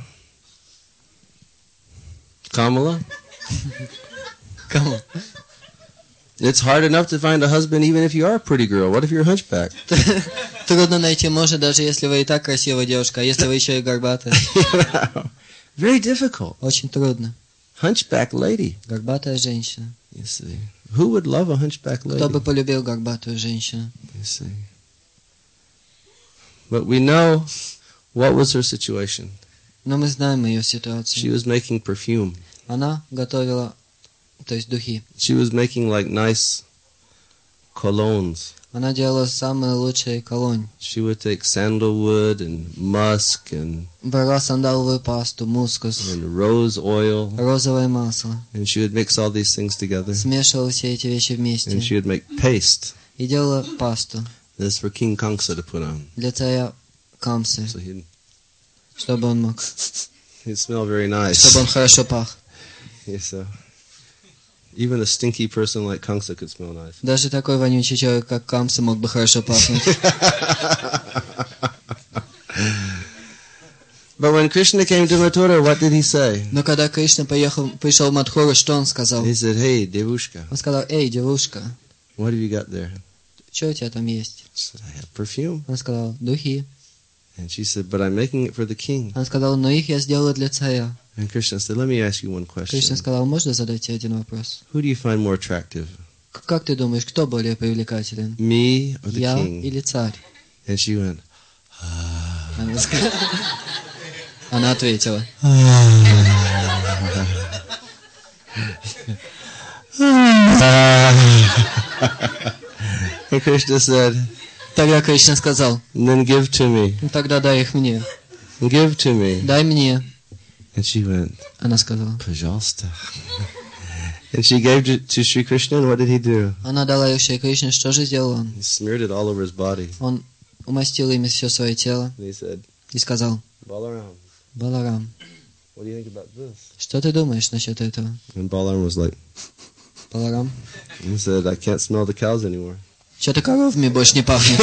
Kamala? Кому? It's hard enough to find a husband even if you are a pretty girl. What if you're a hunchback? Трудно найти мужа, даже если вы и так красивая девушка, а если вы еще и горбатая. Very difficult. Очень трудно. Hunchback lady. Горбатая женщина. You see. Who would love a hunchback Кто бы lady? полюбил горбатую женщину? You see. But we know what was her situation. Но мы знаем ее She ситуацию. was making perfume. Она готовила, то есть духи. She was making like nice colognes. Она делала самые лучшие колонь. She would take sandalwood and musk and Брала сандаловую пасту, мускус, rose oil, розовое масло. and she would mix all these things together, Смешивала все эти вещи and вместе. she would make paste. И делала пасту This for King Kangsa to put on. для царя Камсы, So he'd чтобы он мог, smell very nice. чтобы он хорошо пах. Yeah, so even a stinky person like Kangsa could smell nice. Даже такой вонючий человек, как Камса, мог бы хорошо пахнуть. But when Krishna came to Mathura, what did he say? Но когда Кришна пришел в Мадхуру, что он сказал? He said, "Hey, Devushka, Он сказал: эй, девушка, what have you got there?" что у тебя там есть? She said, "I have perfume." Он сказал: духи. And she said, "But I'm making it for the king." Он сказал: но их я сделала для царя. And Krishna said, "Let me ask you one Кришна question. сказал: можно задать тебе один вопрос? Who do you find more attractive, Как ты думаешь, кто более привлекателен? me or the Я king?" или царь? And she went, Она ответила. And Krishna said, Тогда Кришна сказал: "Then give to me. ну тогда дай их мне. Give to me." Дай мне. And she went, Она сказала. "Pajalsta." And she gave to Sri Krishna, and what did he do? Она дала их Шри Кришне. Что же сделал он? He smeared it all over his body. Он умастил ими все свое тело And he said, и сказал: "Balaram, Баларам, what do you think about this?" что ты думаешь насчет этого? And Balaram was like, Баларам, he said, "I can't smell the cows anymore." что-то коровами больше не пахнет.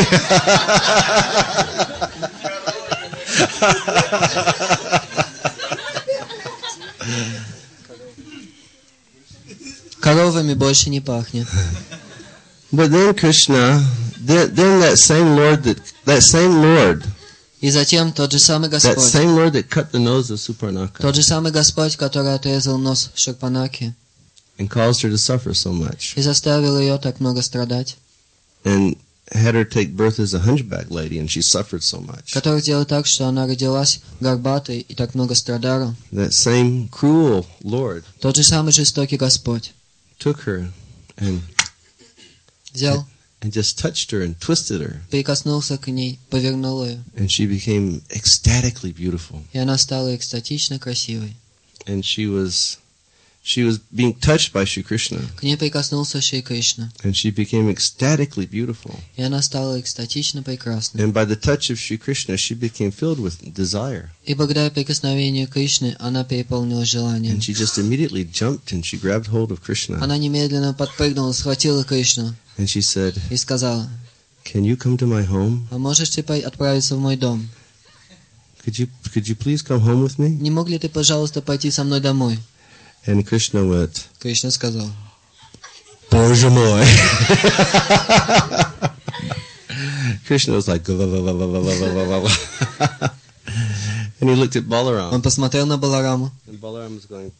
Коровами больше не пахнет. But then Krishna, then that same Lord, И затем тот же самый Господь, that cut the nose of Suparnaka тот же самый Господь, который отрезал нос Шурпанаки and caused her to suffer so much, и заставил ее так много страдать, and had her take birth as a hunchback lady, and she suffered so much. который сделал так, что она родилась горбатой и так много страдала. That same cruel Lord Тот же самый жестокий Господь took her and взял, just touched her and twisted her, прикоснулся к ней, повернул ее, and she became ecstatically beautiful. и она стала экстатично красивой. And she was being touched by Shri Krishna, К ней прикоснулся Шри Кришна, and she became ecstatically beautiful. и она стала экстатично прекрасной. And by the touch of Shri Krishna, she became filled with desire. И благодаря прикосновению Кришны она переполнилась желанием. And she just immediately jumped and she grabbed hold of Krishna. Она немедленно подпрыгнула, схватила Кришну And she said, и сказала: "Can you come to my home? а можешь ты отправиться в мой дом? Could you please come home with me?" Не мог ли ты, пожалуйста, пойти со мной домой? And Krishna went, Кришна сказал: "Боже мой." Krishna was like, "Va, va, va, va, va, va, va, va, va." And he looked at Balaram. Он посмотрел на Балараму, And Balaram was going.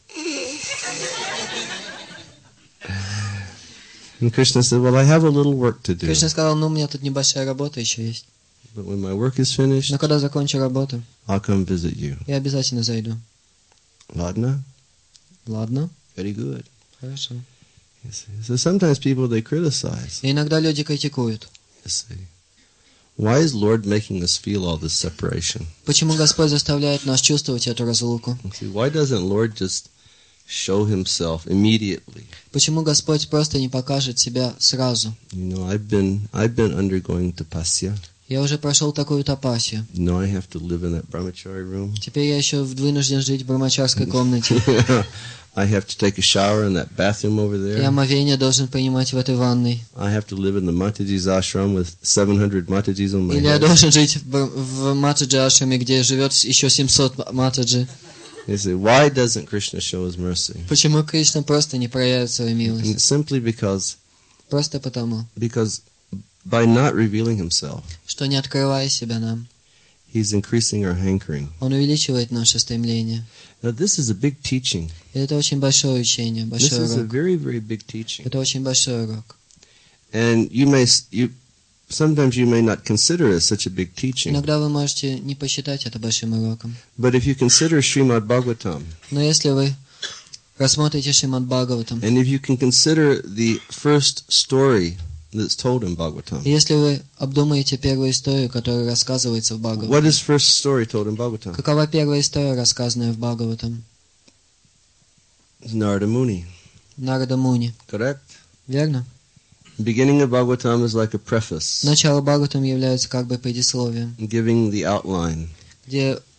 And Krishna said, "Well, I have a little work to do. Кришна сказал: ну, у меня тут небольшая работа еще есть. But when my work is finished, Но когда закончу работу, I'll come visit you." я обязательно зайду. Ladna? Ладно, Very good. хорошо. You see. So sometimes people, they criticize. И иногда люди критикуют. You see. Why is Lord making us feel all this separation? Почему Господь заставляет нас чувствовать эту разлуку? You see, why doesn't Lord just show himself immediately? Почему Господь просто не покажет себя сразу? You know, I've been undergoing tapasya. Я уже прошел такую тапасию. You know, I have to live in that brahmachari room. Теперь я еще вынужден жить в брамачарской комнате. I have to take a shower in that bathroom over Я there. омовение должен принимать в этой ванной. I have to live in the Mataji's ashram with 700 Matajis on my Или я head. должен жить в Матаджи ашраме, где живет еще 700 Матаджи. You see, why doesn't Krishna show his mercy? Почему Кришна просто не проявит свою And милость? it's simply because Просто потому, by not revealing himself, что не открывая себя нам, he's increasing our hankering. Он увеличивает наше стремление. Now, this is a big teaching. И это очень большое учение, This большой is a урок. very, very big teaching. Это очень большой урок. And sometimes you may not consider it such a big teaching. Иногда вы можете не посчитать это большим уроком. But if you consider Srimad Bhagavatam, Но если вы рассмотрите Шримад Бхагаватам, and if you can consider the first story that's told in Bhagavatam, и если вы обдумаете первую историю, которая рассказывается в what Бхагаватам, is first story told in Bhagavatam? какова первая история, рассказанная в Бхагаватам? It's Narada Muni, Нарада Муни. correct? Верно? Beginning of Bhagavatam is like a preface, Начало Бхагаватам является как бы предисловием, giving the outline. где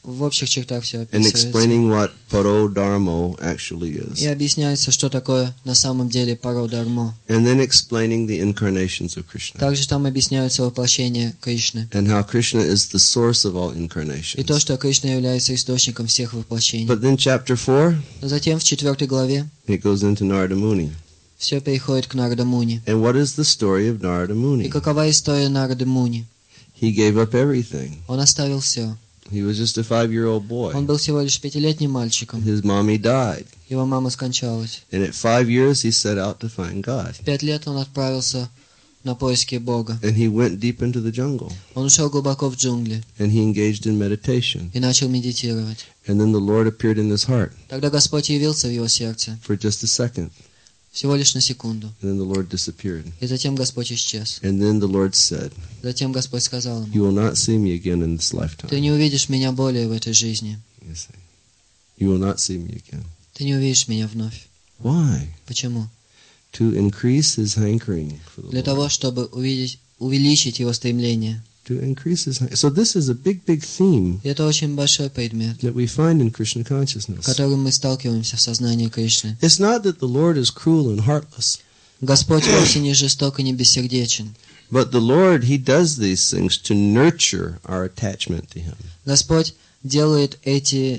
в общих чертах все and описывается. explaining what parodharmo actually И is. объясняется, что такое на самом деле пародармо. And then explaining the incarnations of Krishna. Также там объясняются воплощения Кришны. And how Krishna is the source of all И то, incarnations. что Кришна является источником всех воплощений. But then chapter 4, Но затем в 4 главе it goes into Narada Muni. все переходит к Нарада Муни. And what is the story of Narada И Muni? какова история Нарады Муни? He gave up everything. Он оставил все. He was just a 5-year-old Он boy. был всего лишь 5-летним мальчиком. His mommy died. Его мама скончалась. And at 5 years, he set out to find God. В 5 лет он отправился на поиски Бога. And he went deep into the jungle. Он ушел глубоко в джунгли And he engaged in meditation. и начал медитировать. And then the Lord appeared in his heart Тогда Господь явился в его сердце, for just a second. всего лишь на секунду. And then the Lord disappeared. И затем Господь исчез. And then the Lord said, Затем Господь сказал ему: "You will not see me again in this ты lifetime." не увидишь меня более в этой жизни. You see. You will not see me again. Ты не увидишь меня вновь. Why? Почему? To increase his hankering for the Для того, Lord. чтобы увеличить его стремление. To increase his So this is a big, big theme И это очень большой предмет, that we find in Krishna с consciousness. которым мы сталкиваемся в сознании Кришны. It's not that the Lord is cruel and heartless, Господь вовсе не жесток и не бессердечен. but the Lord, He does these things to nurture our attachment to Him. Господь делает эти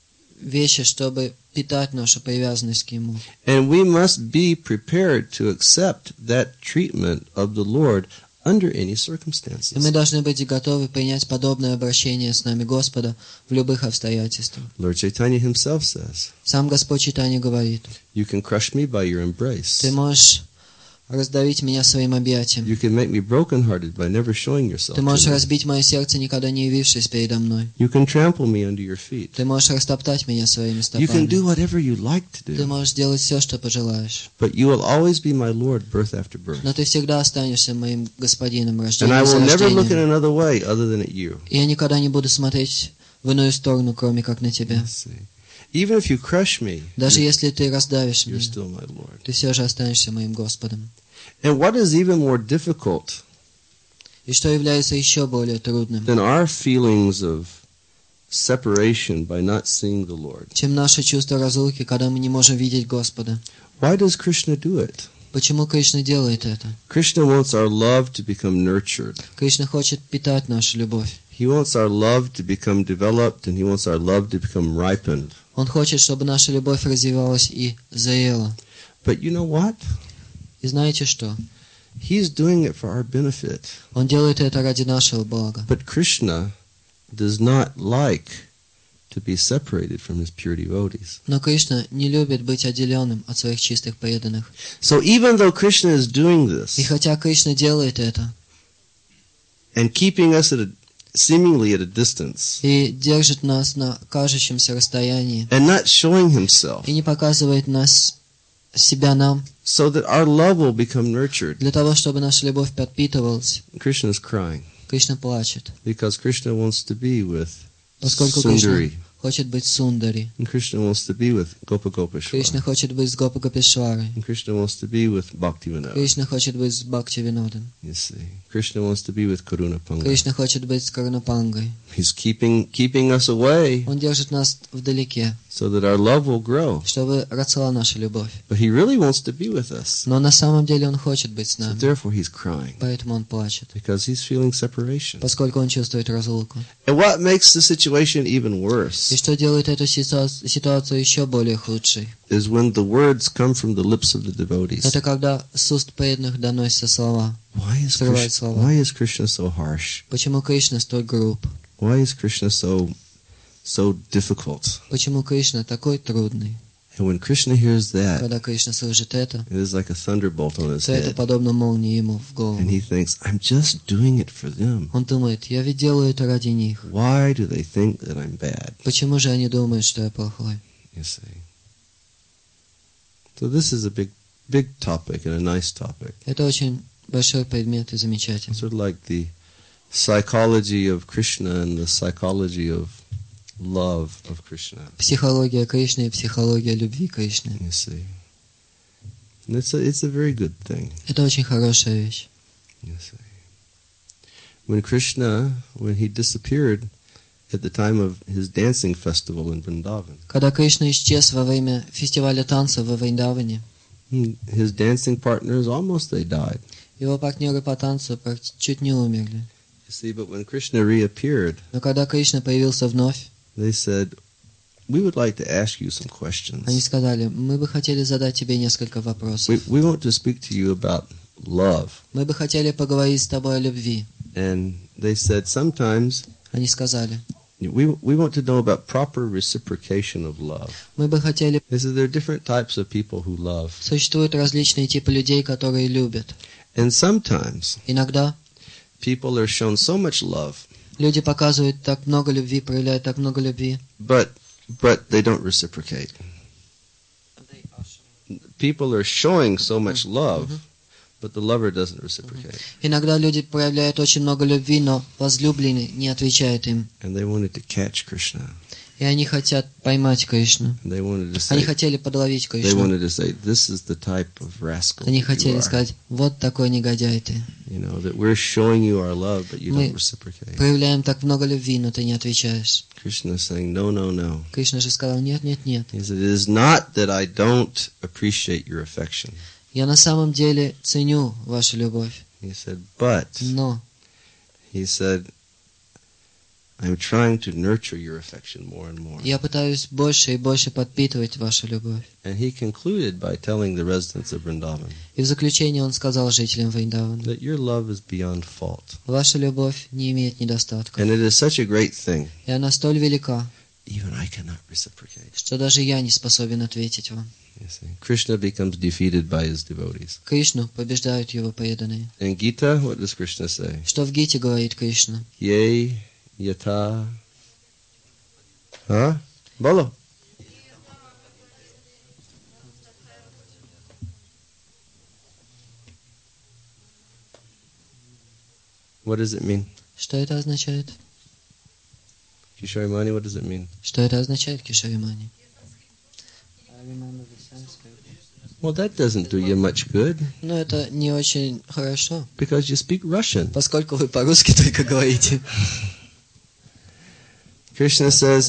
вещи, чтобы питать нашу привязанность к Ему. And we must be prepared to accept that treatment of the Lord under any И мы circumstances. должны быть готовы принять подобное обращение с нами Господа в любых обстоятельствах. Lord Chaitanya Himself says, Сам Господь Чайтанья говорит: "You can crush me by your embrace. ты можешь раздавить меня своим объятием. You can make me brokenhearted by never showing yourself Ты можешь to me. разбить мое сердце, никогда не явившись передо мной. You can trample me under your feet. Ты можешь растоптать меня своими You can do стопами. whatever you like to Ты do, можешь делать все, что пожелаешь. but you will always be my Lord birth after birth. Но ты всегда останешься моим господином, And I рождением за will never look in рождением. another way other than at you." И я никогда не буду смотреть в иную сторону, кроме как на тебя. Let's see. Even if you crush me, Даже you're, если ты раздавишь you're меня, still my Lord. ты все же останешься моим Господом. And what is even more difficult И что является еще более трудным, than our feelings of separation by not seeing the Lord? чем наше чувство разлуки, когда мы не можем видеть Господа? Why does Krishna do it? Почему Кришна делает это? Krishna wants our love to become nurtured. Кришна хочет питать нашу любовь. He wants our love to become developed, and He wants our love to become ripened. Он хочет, чтобы наша любовь развивалась и зрела. But you know what? И знаете что? He's doing it for our benefit. Он делает это ради нашего блага. But Krishna does not like to be separated from His pure devotees. Но Кришна не любит быть отделенным от своих чистых преданных. So even though Krishna is doing И this хотя Кришна делает это and keeping us seemingly at a distance и держит нас на кажущемся расстоянии, and not showing Himself и не показывает себя нам, so that our love will become nurtured, для того, чтобы наша любовь подпитывалась, Krishna is crying Кришна плачет, because Krishna wants to be with поскольку Кришна Sundari, хочет быть Сундари, and Krishna wants to be with Gopa Кришна Gopeshwara, хочет быть с Гопа Гопешварой, and Krishna wants to be with Bhaktivinoda. Кришна хочет быть с Бхакти Винодом, You see, Krishna wants to be with Karuna Panga. Кришна хочет быть с Карнапангой. He's keeping us away Он держит нас вдалеке, so that our love will grow. чтобы росла наша любовь. But He really wants to be with us. Но на самом деле Он хочет быть с So нами, therefore He's crying поэтому Он плачет, because He's feeling separation. поскольку Он чувствует разлуку. And what makes the situation even И worse что делает эту ситуацию еще более худшей? is when the words come from the lips of the devotees. Это когда с уст преданных доносятся слова. Why is Срывает слова. Krishna so harsh? Почему Кришна столь груб? Why is Krishna so difficult? Почему Кришна такой трудный? And when Krishna hears that, Когда Кришна слышит это, it is like a thunderbolt on his то это head. подобно молнии ему в голову. And he thinks, I'm just doing it for them. Он думает: я ведь делаю это ради них. Why do they think that I'm bad? Почему же они думают, что я плохой? You see. So this is a big topic and a nice topic. Это очень большой предмет и замечательный. Sort of like the psychology of Krishna and the psychology of love of Krishna. Психология Кришны и психология любви Кришны. You see. And it's a very good thing. Это очень хорошая вещь. You see. When Krishna, when he disappeared at the time of his dancing festival in Vrindavan. Когда Кришна исчез во время фестиваля танца во Вриндаване, His dancing partners almost they died. его партнеры по танцу чуть не умерли. You see, but when Krishna reappeared, Но когда Кришна появился вновь, they said, "We would like to ask you some questions. они сказали: мы бы хотели задать тебе несколько вопросов. We want to speak to you about love." Мы бы хотели поговорить с тобой о любви. And they said, sometimes Они сказали: we want to know about proper reciprocation of love. мы бы хотели... They said there are different types of people who love. Существуют различные типы людей, которые любят. And sometimes Иногда people are shown so much love, люди показывают так много любви, проявляют так много любви, but they don't reciprocate. People are showing so much love, but the lover doesn't reciprocate. Иногда люди проявляют очень много любви, но возлюбленный не отвечает им. And they wanted to catch Krishna. И они хотят поймать Кришну. And they wanted to Они say, хотели подловить Кришну. this is the type of rascal Они that you хотели are. сказать: вот такой негодяй ты. You know, that we're showing you our love, but you Мы don't reciprocate. проявляем так много любви, но ты не отвечаешь. Krishna is saying, no, no, no. Кришна же сказал: нет, нет, нет. He said, it is not that I don't appreciate your affection. Я на самом деле ценю вашу любовь, He said, but, но he said, I'm trying to nurture your affection more and more. я пытаюсь больше и больше подпитывать вашу любовь. And he concluded by telling the residents of Vrindavan И в заключение он сказал жителям Вриндавана: that your love is beyond fault. ваша любовь не имеет недостатков. And it is such a great thing, И она столь велика, even I cannot reciprocate. что даже я не способен ответить вам. You see, Krishna becomes defeated by his devotees. Кришну побеждают его преданные. In Gita, what does Krishna say? Что в Гите говорит Кришна? Ye yata. Huh? Bolo. What does it mean? Что это означает? Kisharimani, what does it mean? Что это означает, Кишаримани? Well, that doesn't do you much good Но это не очень хорошо, because you speak Russian. поскольку вы по-русски только говорите. Krishna says,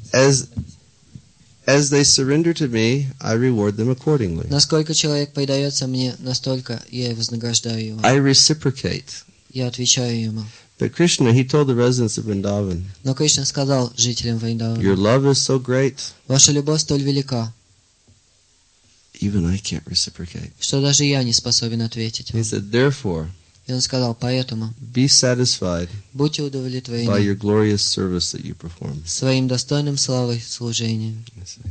as they surrender to me, I reward them accordingly. Насколько человек предается мне, настолько я и вознаграждаю его. I reciprocate. Я отвечаю ему. But Krishna, he told the residents of Vrindavan, Но Кришна сказал жителям your Вриндавана: love is so great, ваша любовь столь велика, even I can't reciprocate. что даже я не способен ответить He вам. said, therefore, И он сказал: поэтому be satisfied будьте by удовлетворены your glorious service that you perform. своим достойным славой служением. You see.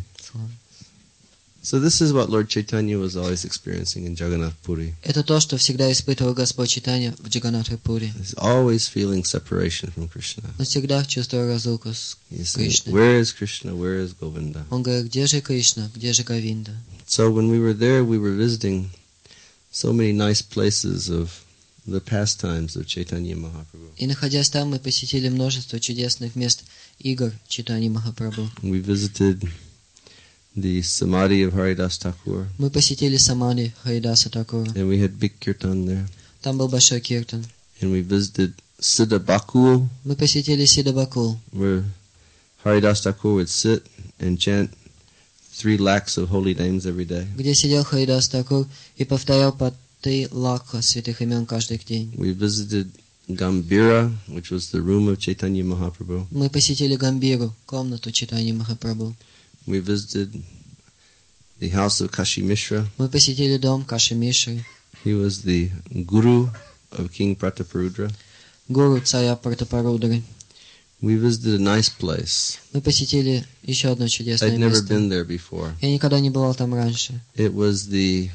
So this is what Lord Chaitanya was always experiencing in Jagannath Puri. Это то, что всегда испытывал Господь Чайтанья в Джаганнатхе-пури. He's always feeling separation from Krishna. Он всегда чувствовал разлуку с He's saying, Кришной. where is Krishna? Where is Govinda? Он говорит: где же Кришна, где же Говинда? So when we were there, we were visiting so many nice places of the pastimes of Chaitanya Mahaprabhu. И находясь там, мы посетили множество чудесных мест игр Чайтаньи Махапрабху. We visited the Samadhi of Haridas Thakur, Мы посетили Самадхи Харидаса Такура. and we had big kirtan there. Там был большой киртан. And we visited Siddha Bakul, Мы посетили Сида Бакул, where Haridas Thakur would sit and chant 3 lakhs of holy names every day. где сидел Харидас Такур и повторял по 3 лакха святых имен каждый день. We visited Gambira, which was the room of Chaitanya Mahaprabhu. Мы посетили Гамбиру, комнату Чайтаньи Махапрабху. We visited the house of Kashi Mishra. Мы посетили дом Каши Мишры, He was the guru of King Prataparudra. гуру царя Пратапарудры. We visited a nice place. Мы посетили еще одно чудесное I'd never место. been there before. Я никогда не бывал там раньше. It was the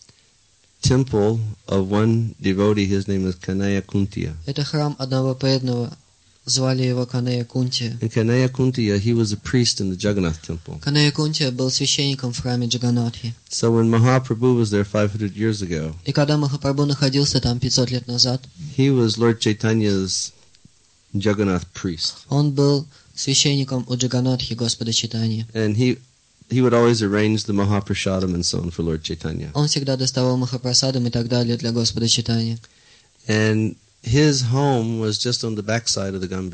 temple of one devotee. His name is Kanaya Kuntiya. Это храм одного преданного, звали его Канея Кунтия. In Kanaya Kuntiya, he was a priest in the Jagannath temple. Канея Кунтия был священником в храме Джаганатхи. So when Mahaprabhu was there 500 years ago, И когда Махапрабху находился там 500 лет назад, he was Lord Chaitanya's Jagannath priest. он был священником у Джаганатхи Господа Чайтаньи. And he would always arrange the Mahaprasadam and so on for Lord Chaitanya. Он всегда доставал Махапрасадам и так далее для Господа Чайтаньи. And his home was just on the backside of the Gambira.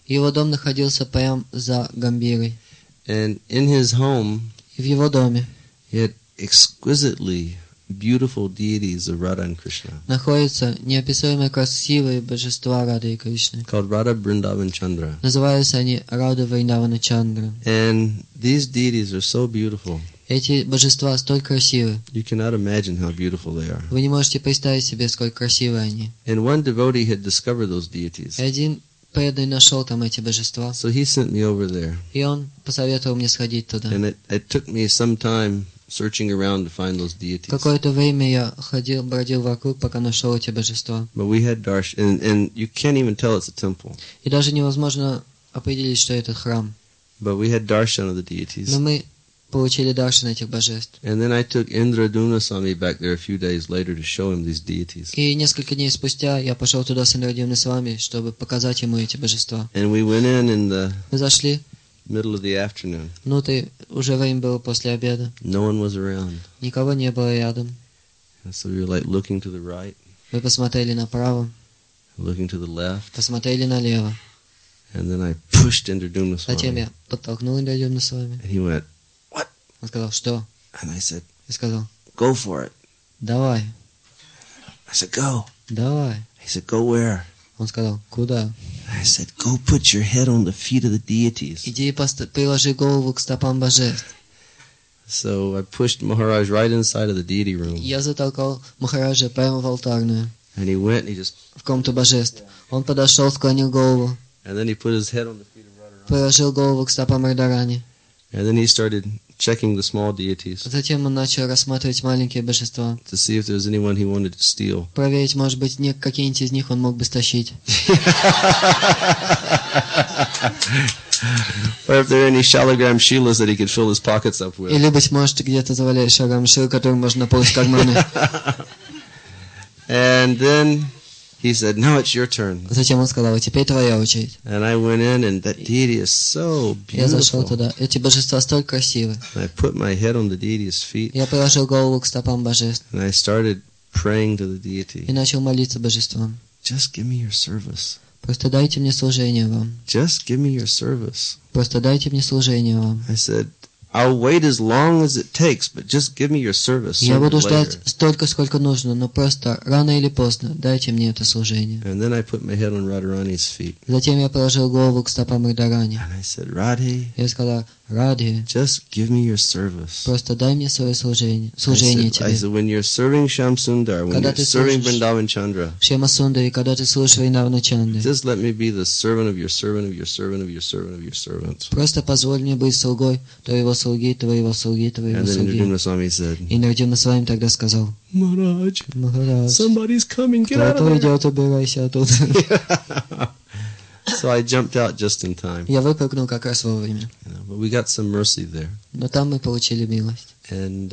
Его дом находился прямо за Гамбирой. And in his home, И в его доме he had exquisitely beautiful deities of Radha and Krishna, находятся неописуемо красивые божества Рады и Кришны. called Radha Vrindavan Chandra. Называются они Рада Вриндавана Чандра. And these deities are so beautiful. Эти божества столь красивы. You cannot imagine how beautiful they are. Вы не можете представить себе, сколько красивы они. And one devotee had discovered those deities. И один преданный нашел там эти божества. So he sent me over there. И он посоветовал мне сходить туда. And it took me some time searching around to find those deities. Какое-то время я бродил вокруг, пока нашел эти божества. But we had darshan, and you can't even tell it's a temple. И даже невозможно определить, что это храм. But we had darshan of the deities. Но мы получили даршан этих божеств. And then I took Indra Dunaswami back there a few days later to show him these deities. И несколько дней спустя я пошел туда с Индрадивной с вами, чтобы показать ему эти божества. And we went in the Мы зашли, middle of the afternoon. внутрь уже время было после обеда. No one was around. Никого не было рядом. And so we were like looking to the right, Мы посмотрели направо, looking to the left. посмотрели налево. And then I pushed Indra Затем Dunaswami. я подтолкнул Индрадивну с вами. And he went, Он сказал, что? and I said, Я сказал, go for it. давай, I said, go. давай. He said, go where? Он сказал, куда? I said, go put your head on the feet of the deities. Иди и приложи голову к стопам божеств. So I pushed Maharaj right inside of the deity room. Я затолкал Махараджа прямо в алтарную, And he went and he just, в комнату божеств. Он подошел, склонил голову, and then he put his head on the feet of Radharani. приложил голову к стопам Радharani. And then he started checking the small deities Затем он начал рассматривать маленькие божества, to see if there was anyone he wanted to steal. проверить, может быть, какие-нибудь из них он мог бы стащить. Or if there are any shalagram shilas that he could fill his pockets up with. Или, быть может, где-то заваляешь шагамшил, который можно наполнить карманы. And then he said, now it's your turn. Затем он сказал, теперь твоя очередь. And I went in, and that deity is so Я зашел beautiful. туда. Эти божества столь красивы. And I put my head on the deity's feet, Я приложил голову к стопам божеств and I started praying to the и deity. начал молиться божествам. Just give me your service. Просто дайте мне служение вам. Just give me your service. Просто дайте мне служение вам. I said, I'll wait as long as it takes, but just give me your service Я sooner or буду ждать later. столько, сколько нужно, но просто рано или поздно дайте мне это служение. And then I put my head on Radharani's feet. Затем я положил голову к стопам Радharani. And I said, Radhe, Я сказал, Радхи, just give me your service. просто дай мне свое служение I тебе. said, when you're serving Shyam Sundar, when Когда you're ты serving служишь Vrindavan Chandra, Шьяма Сундари, когда ты служишь Вриндавана Чанды, just let me be the servant of your servant of your servant of your servant of your servant. просто позволь мне быть слугой твоего слуги, твоего слуги, твоего And then слуги. Indra Swami said, И Нардимна с вами тогда сказал, Maharaj, Махарадж, somebody's coming, get out кто-то of there. идет, убирайся оттуда. So I jumped out just in time. Я выпрыгнул как раз вовремя. But we got some mercy there. Но там мы получили милость. And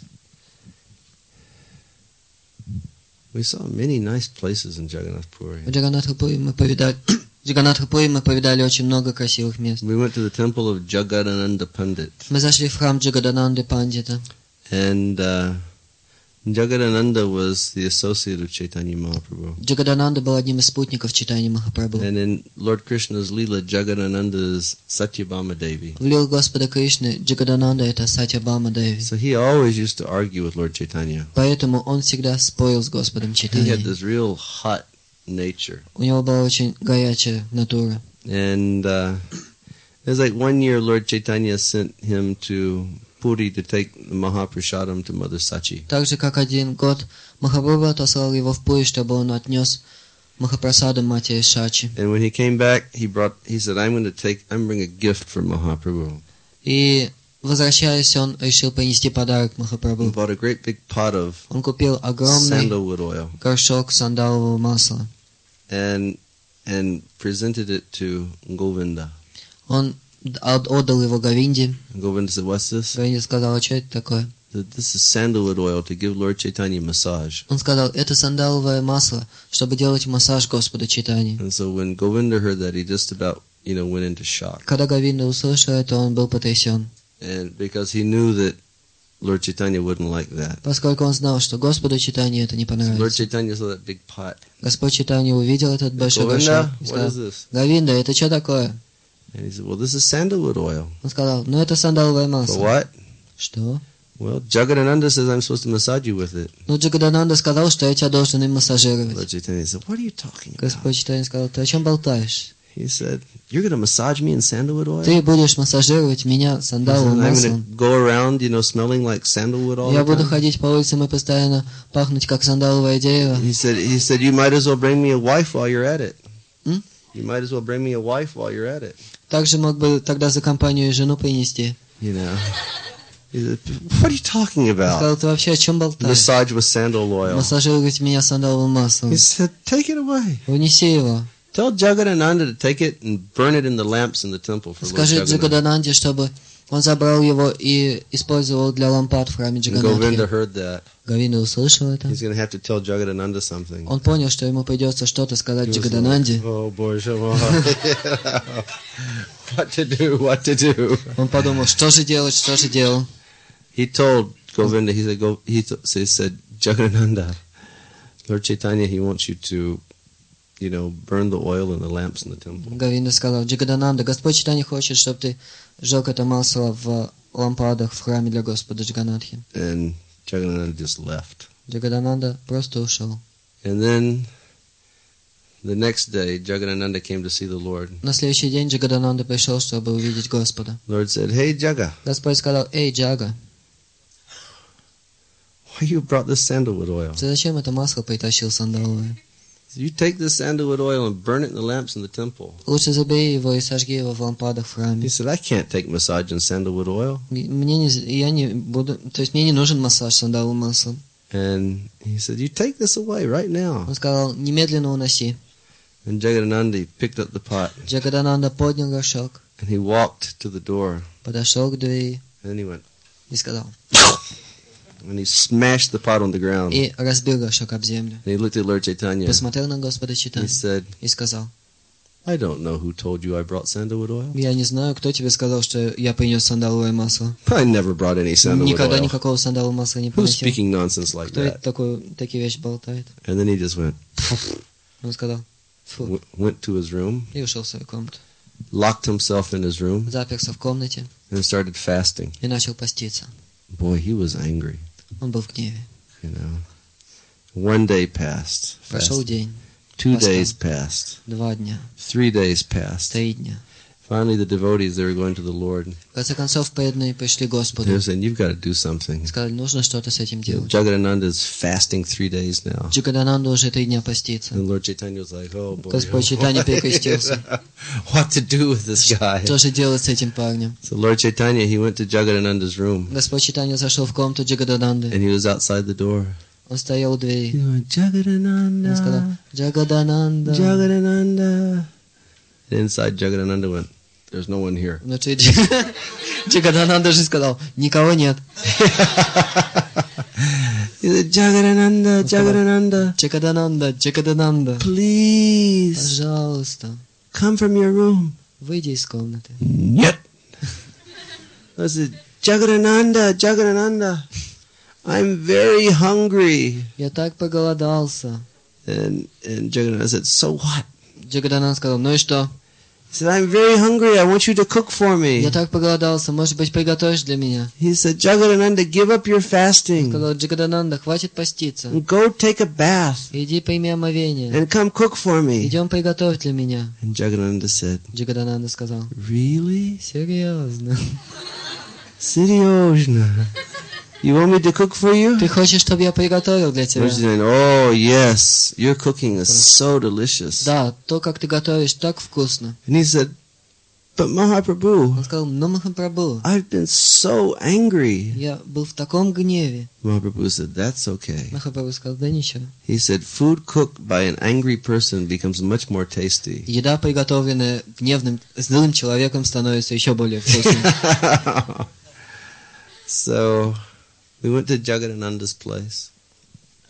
we saw many nice places in Jagannath Puri. В Джаганнатхапури мы повидали очень много красивых мест. We went to the temple of Jagadananda Pandit. Мы зашли в храм Джагадананды Пандита. And Jagadananda was the associate of Chaitanya Mahaprabhu. Джагадананда был одним из спутников Чайтаньи Махапрабху. And in Lord Krishna's Leela, Jagadananda is Satyabhama Devi. В лил Господа Кришны Джагадананда это Сатьябама Деви. So he always used to argue with Lord Chaitanya. Поэтому он всегда спорил с Господом He had Чайтаньей. this real hot nature. У него была очень горячая натура. And it was like one year Lord Chaitanya sent him to Puri to take the Mahaprasadam to Mother Sachi. Так же, как один год Махапрабху отослал его в Пури, чтобы он отнес Махапрасаду матери Шачи. And when he came back, he said, I'm bring a gift for Mahaprabhu. И, возвращаясь, он решил принести подарок He Махапрабху. bought a great big pot of Он купил огромный sandalwood oil горшок сандалового масла. and presented it to Govinda. Он отдал его Говинде. Govinda said, what's this? Говинда сказал, что это такое? This is sandalwood oil to give Lord Chaitanya massage. Он сказал, это сандаловое масло, чтобы делать массаж Господу Чайтаньи. And so when Govinda heard that, he just about, went into shock. Когда Говинда услышал это, он был потрясен. And because he knew that Lord Chaitanya wouldn't like that. Поскольку он знал, что Господу Чайтанье это не Lord понравится. Chaitanya saw that big pot. Господь Чайтанье увидел этот большой горшок Govinda, и what сказал: is this? Говинда, это что такое? And he said, well, this is sandalwood oil. Он сказал: ну это сандаловое For масло. what? Что? Well, Jagadananda says I'm supposed to massage you with it. Ну Джагадананда сказал, что я тебя должен им Lord массажировать. Chaitanya said, what are you talking about? Господь Чайтанье сказал: ты о чем болтаешь? He said, you're going to massage me in sandalwood oil? Ты будешь массажировать меня He said, сандаловым I'm маслом. going to go around, smelling like sandalwood all Я the буду time? ходить по улицам и постоянно пахнуть, как сандаловое дерево. He said, you might as well bring me a wife while you're at it. Hmm? You might as well bring me a wife while you're at it. Также мог бы тогда за компанию и жену принести. You know. He said, what are you talking Он about? сказал: ты вообще о чем болтаешь? Massage with sandal oil. Массажировать меня сандаловым маслом. He said, take it away. Унеси его. Tell Jagadananda to take it and burn it in the lamps in the temple for Lord Скажи Jagadananda. Джагадананде, чтобы он забрал его и использовал для лампад в храме And Govinda Джаганатхи. heard that. Говинда услышал это. He's going to have to tell Jagadananda something. Он понял, что ему придется что-то сказать He was Джагадананде. like, oh boy, Shama. What to do? Он подумал, что же делать, что же делать. He told Govinda, he said, Jagadananda, Lord Chaitanya, he wants you to, burn the oil in the lamps in the temple. Говинда сказал: Джагадананда, Господь Чайтанья хочет, чтобы ты сжег это масло в лампадах в храме для Господа Джаганатхи. And Jagadananda just left. Джагадананда просто ушел. And then the next day, Jagadananda came to see the Lord. На следующий день Джагадананда пришел, чтобы увидеть Господа. Lord said, hey, Jaga, Господь сказал: эй, Джага, why you brought this sandalwood oil? ты зачем это масло притащил сандаловое? You take this sandalwood oil and burn it in the lamps in the temple. Лучше забери его и сожги его в лампадах в He храме. said, I can't take massage in sandalwood oil. Мне не нужен массаж сандаловым маслом. And he said, you take this away right now. Он сказал: немедленно уноси. And Jagadananda picked up the pot Джагадананда поднял горшок, and he walked to the door. подошел к двери And then he went, и сказал, and he smashed the pot on the ground. и разбил горшок об землю. And he looked at Lord Chaitanya. Посмотрел на Господа He Чайтанью said, и сказал: I don't know who told you I brought sandalwood oil. я не знаю, кто тебе сказал, что я принес сандаловое масло. I never brought any sandalwood Никогда oil. никакого сандалового масла не Who's приносил. speaking nonsense like Кто это that? такие вещи болтает? And then he just went Он сказал: фу, went to his room, и ушел в свою комнату. locked himself in his room, Заперся в комнате and started fasting. и начал поститься. Boy, he was angry. Он был в гневе. One day passed. Прошел Fast. день, 2 Fasting. days passed. 2 дня, 3 days passed. 3 дня. Finally, the devotees, they were going to the Lord. В конце концов, преданные пришли к They Господу were saying, you've got to do и something. сказали: нужно что-то с этим делать. Jagadananda is fasting 3 days now. Джагадананда уже 3 дня постится. And Lord Chaitanya was like, oh boy. Господь Чайтанья перекрестился. What to do with this guy? Что же делать с этим парнем? So Lord Chaitanya, he went to Jagadananda's room. Господь Чайтанья зашел в комнату Джагадананды. And he was outside the door. Он стоял у двери. He went, Jagadananda, Он сказал: Джагадананда. Jagadananda. And inside Jagadananda went, there's no one here. Внутри Джагадананда же сказал: никого нет. He said, Jagadananda, Jagadananda, Джагадананда, Джагадананда, please пожалуйста, come from your room. выйди из комнаты. Нет. I said, Jagadananda, Jagadananda, I'm very hungry. Я так проголодался. And Jagadananda said, so what? Джагадананда сказал: ну и что? He said, I'm very hungry. I want you to cook for me. Я так проголодался, может быть, приготовишь для меня? He said, Jagadananda, give up your fasting. Сказал: Джагадананда, хватит поститься. And go take a bath Иди прими омовение. and come cook for me. Идем приготовь для меня. And Jagadananda said, Джагадананда сказал: really? серьезно? Серьезно? You want me to cook for you? Ты хочешь, чтобы я приготовил для тебя? Oh, yes. Your cooking is so delicious. Да, то, как ты готовишь, так вкусно. And he said, but Mahaprabhu, Он сказал: но Махапрабху, I've been so angry. я был в таком гневе. Mahaprabhu said, that's okay. Махапрабху сказал: да ничего. He said, food cooked by an angry person becomes much more tasty. Еда, приготовленная гневным, злым человеком, становится еще более вкусной. So we went to Jagadananda's place.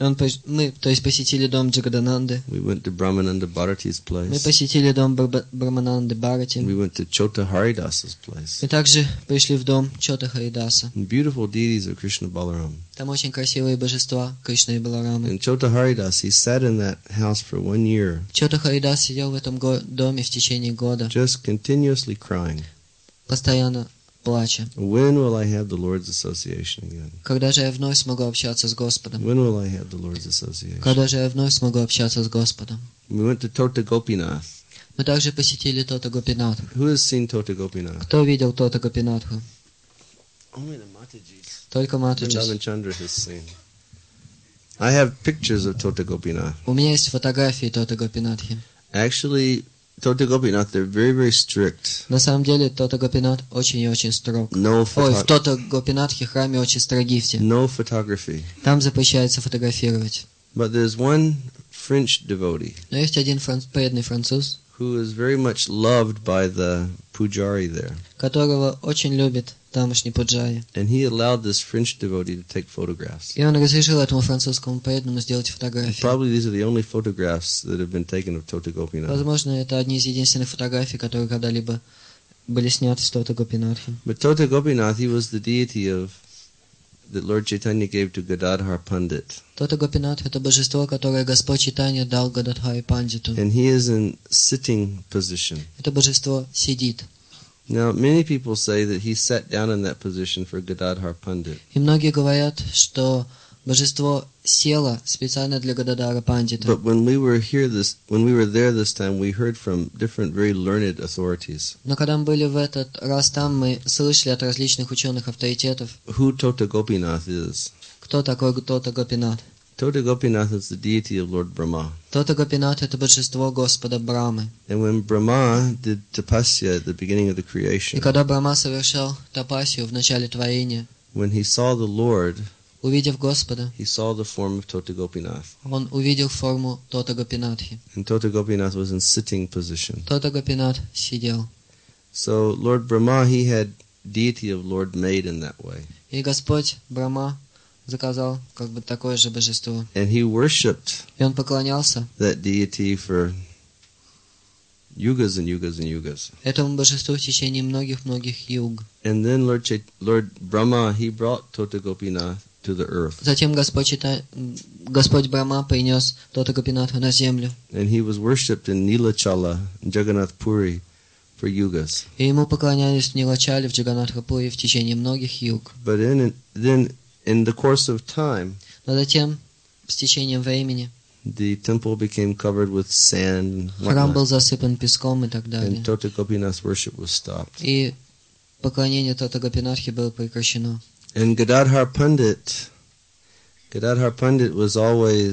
Мы посетили дом Джагадананды, We went to Brahmananda Bharati's мы place. посетили дом Брамананды Бхарати, We went to Chota Haridasa's place. мы также пришли в дом Чота Харидаса. And beautiful deities of Krishna Balaram. Там очень красивые божества Кришны и Баларамы. And Chota Haridas, he sat in that house for 1 year, Чота Харидас сидел в этом доме в течение года, just continuously crying. постоянно плача. When will I have the Lord's association again? Когда же я вновь смогу общаться с Господом? When will I have the Lord's association? Когда же я вновь смогу общаться с Господом? We went to Tota Gopinath. Мы также посетили Тота Гопинат. Who has seen Tota Gopinath? Кто видел Тота Гопинатху? Only the Matajis. Только Матаджис. Vrindavan Chandra has seen. I have pictures of Tota Gopinath. У меня есть фотографии Тота Гопинатхи. Actually, Tota Gopinath, they're very, very strict. На самом деле Тота Гопинат очень и очень строг. No, В Тота Гопинатхе храме очень строги все. no photography. Там запрещается фотографировать. But there's one French devotee Но есть один преданный француз, who is very much loved by the pujari there. которого очень любит тамошний пуджари. And he allowed this French devotee to take photographs. И он разрешил этому французскому преданному сделать And фотографии. probably these are the only photographs that have been taken of Tota Gopinath. Возможно, это одни из единственных фотографий, которые когда-либо были сняты с Тота Гопинатхи. But Tota Gopinath, he was the deity that Lord Chaitanya gave to Gadadhar Pandit. Тота Гопинат — это божество, которое Господь Чайтанья дал Гададхари Пандиту. And he is in sitting position. Это божество сидит. Now, many people say that he sat down in that position for Gadadhar Pandit. И многие говорят, что божество село специально для Гададара Пандита. But when we were there this time, we heard from different very learned authorities Но когда мы были в этот раз там, мы слышали от различных ученых-авторитетов, who Tota Gopinath is. кто такой Тота Гопинат. Tota Gopinath is the deity of Lord Brahma. Тота Гопинат — это божество Господа Брамы. And when Brahma did tapasya at the beginning of the И creation, когда Брахма совершал тапасию в начале творения, when he saw the Lord, увидев Господа, he saw the form of Tota Gopinath. он увидел форму Тота Гопинатхи. And Tota Gopinath was in sitting position. Тота Гопинат сидел. So Lord Brahma, he had deity of Lord made in that way. И Господь Брахма заказал как бы такое же божество. And he worshipped И он поклонялся that deity for yugas and yugas and yugas. этому божеству в течение многих-многих юг. And then Lord Brahma, he brought Tota Gopinath to the earth. Затем Господь Брахма принес Тота Гопинатху на землю. And he was worshipped in Nilachala, Jagannath Puri, for yugas. И ему поклонялись в Нилачале, в Джаганатхапуре в течение многих юг. But then in the course of time, Но затем, с течением времени, the temple became covered with sand and храм был whatnot. засыпан песком и так далее. And Tota Gopinath's worship was stopped. И поклонение Тота Гопинатхи было прекращено. And Gadadhar Pandit was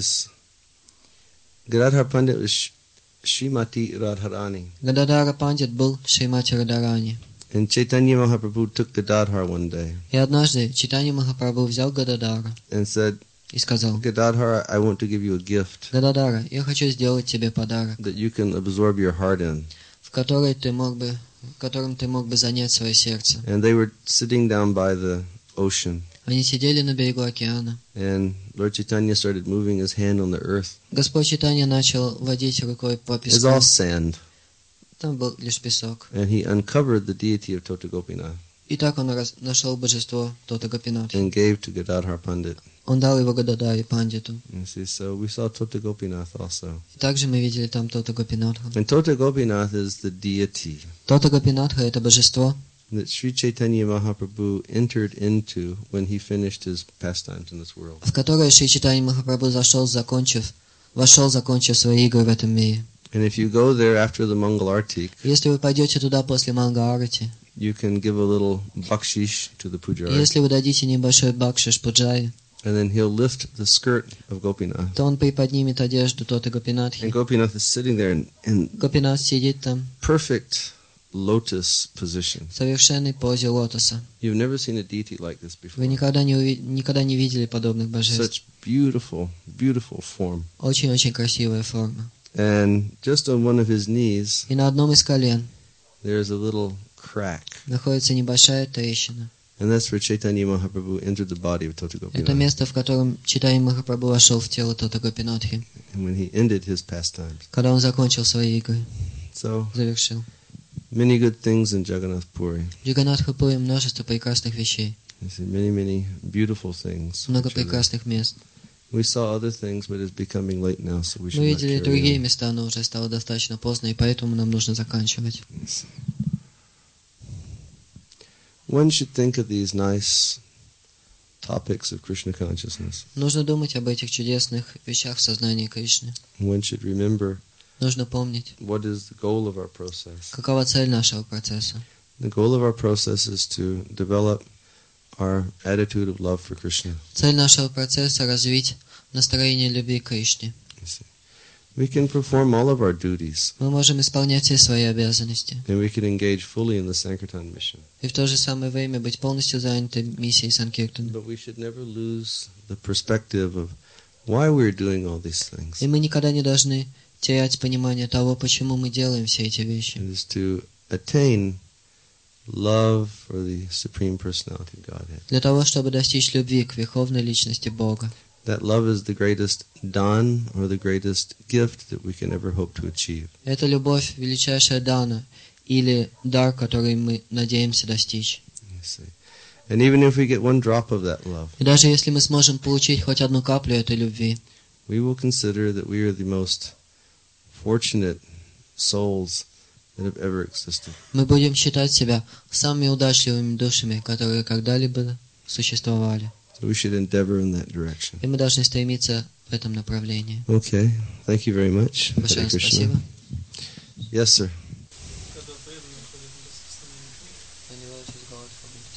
Srimati Radharani. Гададара Пандит был Шримати Радарани. And Chaitanya Mahaprabhu took Gadadhar one day И однажды Чайтанья Махапрабху взял Гададара and said, и сказал: Gadadhar, I want to give you a gift Гададара, я хочу сделать тебе подарок, that you can absorb your heart in. в котором ты мог бы занять свое сердце. And they were sitting down by the ocean. Они сидели на берегу океана. And Lord Chaitanya started moving his hand on the earth. Господь Чайтанья начал водить рукой по It's песку. all sand. Там был лишь песок. And he uncovered the deity of Tota Gopinath И так он нашел божество Тота Гопинатхи. and gave to Gadadhar Pandit. Он дал его Гададаре Пандиту. You see, so we saw Tota Gopinath also. И также мы видели там Тота Гопинатха. And Tota Gopinath is the deity Тота Гопинатха — это божество, that Sri Chaitanya Mahaprabhu entered into when he finished his pastimes in this world. в которое Шри Чайтанья Махапрабху вошел, закончив свои игры в этом мире. And if you go there after the Mangal Artik, Если вы пойдете туда после Манга-арати, you can give a little bakshish to the и pujari, если вы дадите небольшой бакшиш пуджари, and then he'll lift the skirt of Gopinath. то он приподнимет одежду Тоты Гопинатхи. And Gopinath is sitting there in Гопинат сидит там perfect lotus position. в совершенной позе лотоса. You've never seen a deity like this Вы before. никогда не видели подобных божеств. Such beautiful, beautiful form. Очень-очень красивая форма. And just on one of his knees, И на одном из колен there's a little crack. находится небольшая трещина. And that's where Chaitanya Mahaprabhu entered the body of Tota Это Gopinath. место, в котором Чайтанья Махапрабху вошел в тело Тота Гопинатхи, And when he ended his pastimes. когда он закончил свои игры, So, завершил. many good things in Jagannath Puri. В Джаганнатхапуре множество прекрасных вещей, You see, many, many beautiful things. много which are there. прекрасных мест. We saw other things, but it's becoming late now, so we should Мы not видели carry другие on. места, но уже стало достаточно поздно, и поэтому нам нужно заканчивать. Yes. One should think of these nice topics of Krishna consciousness. Нужно думать об этих чудесных вещах в сознании Кришны. One should remember Нужно помнить, what is the goal of our process. какова цель нашего процесса. The goal of our process is to develop our attitude of love for Krishna. Цель нашего процесса — развить настроение любви к Кришне. You see. We can perform all of our duties, Мы можем исполнять все свои обязанности, and we can engage fully in the Sankirtan mission. и в то же самое время быть полностью заняты миссией Санкиртана. But we should never lose the perspective of why we're doing all these things. И мы никогда не должны терять понимание того, почему мы делаем все эти вещи. It is to attain love for the Supreme Personality of Godhead. Для того, чтобы достичь любви к Верховной Личности Бога. That love is the greatest dan or the greatest gift that we can ever hope to achieve. Это любовь — величайшая дана, или дар, который мы надеемся достичь. You see. And even if we get one drop of that love, И даже если мы сможем получить хоть одну каплю этой любви, we will consider that we are the most fortunate souls that have ever existed. мы будем считать себя самыми удачливыми душами, которые когда-либо существовали. So we should endeavor in that direction. И мы должны стремиться в этом направлении. Okay. Thank you very much. Большое Hare Krishna. спасибо. Yes, sir. Когда преданные ходят на распространение книг,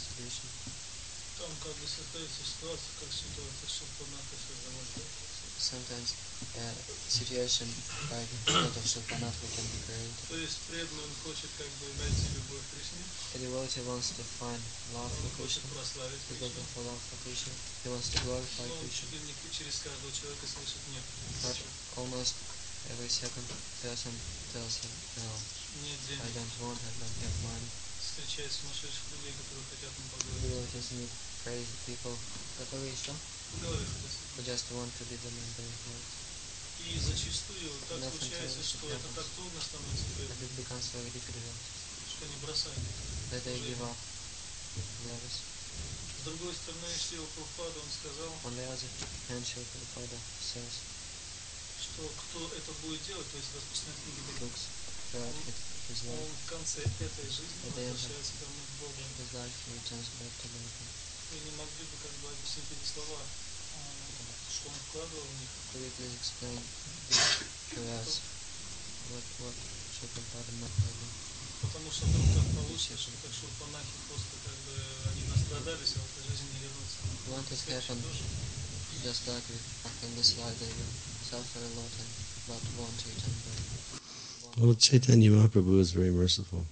там как бы создается ситуация, как ситуация Шилпанаха с Замаждой. Sometimes situation by lot of Shilpanatha can be created. То есть преданный он хочет как бы найти любовь к Кришне, The devotee wants to find love for он хочет Krishna, прославить he's looking Кришну, for love for Krishna, he wants to glorify но он Krishna. чуть ли не через каждого человека слышит нет. But almost every second person tells him, no, Нет I денег. don't want, I don't have money. Встречает сумасшедших людей, которые хотят ему поговорить. Devotees meet crazy people, которые что? Говорит, то есть. Who just want to be the member of God. И зачастую так Nothing случается, to что это так трудно становится And преданным, it becomes very difficult что они бросают. that they give up theirs. С другой стороны, Шрила Прабхупада, он сказал, On the other hand, Srila Prabhupada says, что кто это будет делать, то есть распространять книги Бога, looks throughout his он life, в конце этой жизни Это я возвращается домой к Богу. his life, he returns back to God. Вы не могли бы как бы объяснить эти слова, что он вкладывал в них? Could you please explain this to us? What Srila Prabhupada meant by that? Потому что вдруг так получится, что как шурпанахи просто как бы они настрадались, а в этой жизни не вернутся. What has happened, just like in this life, they will suffer a lot and but won't return back. Well, Chaitanya Mahaprabhu is very merciful.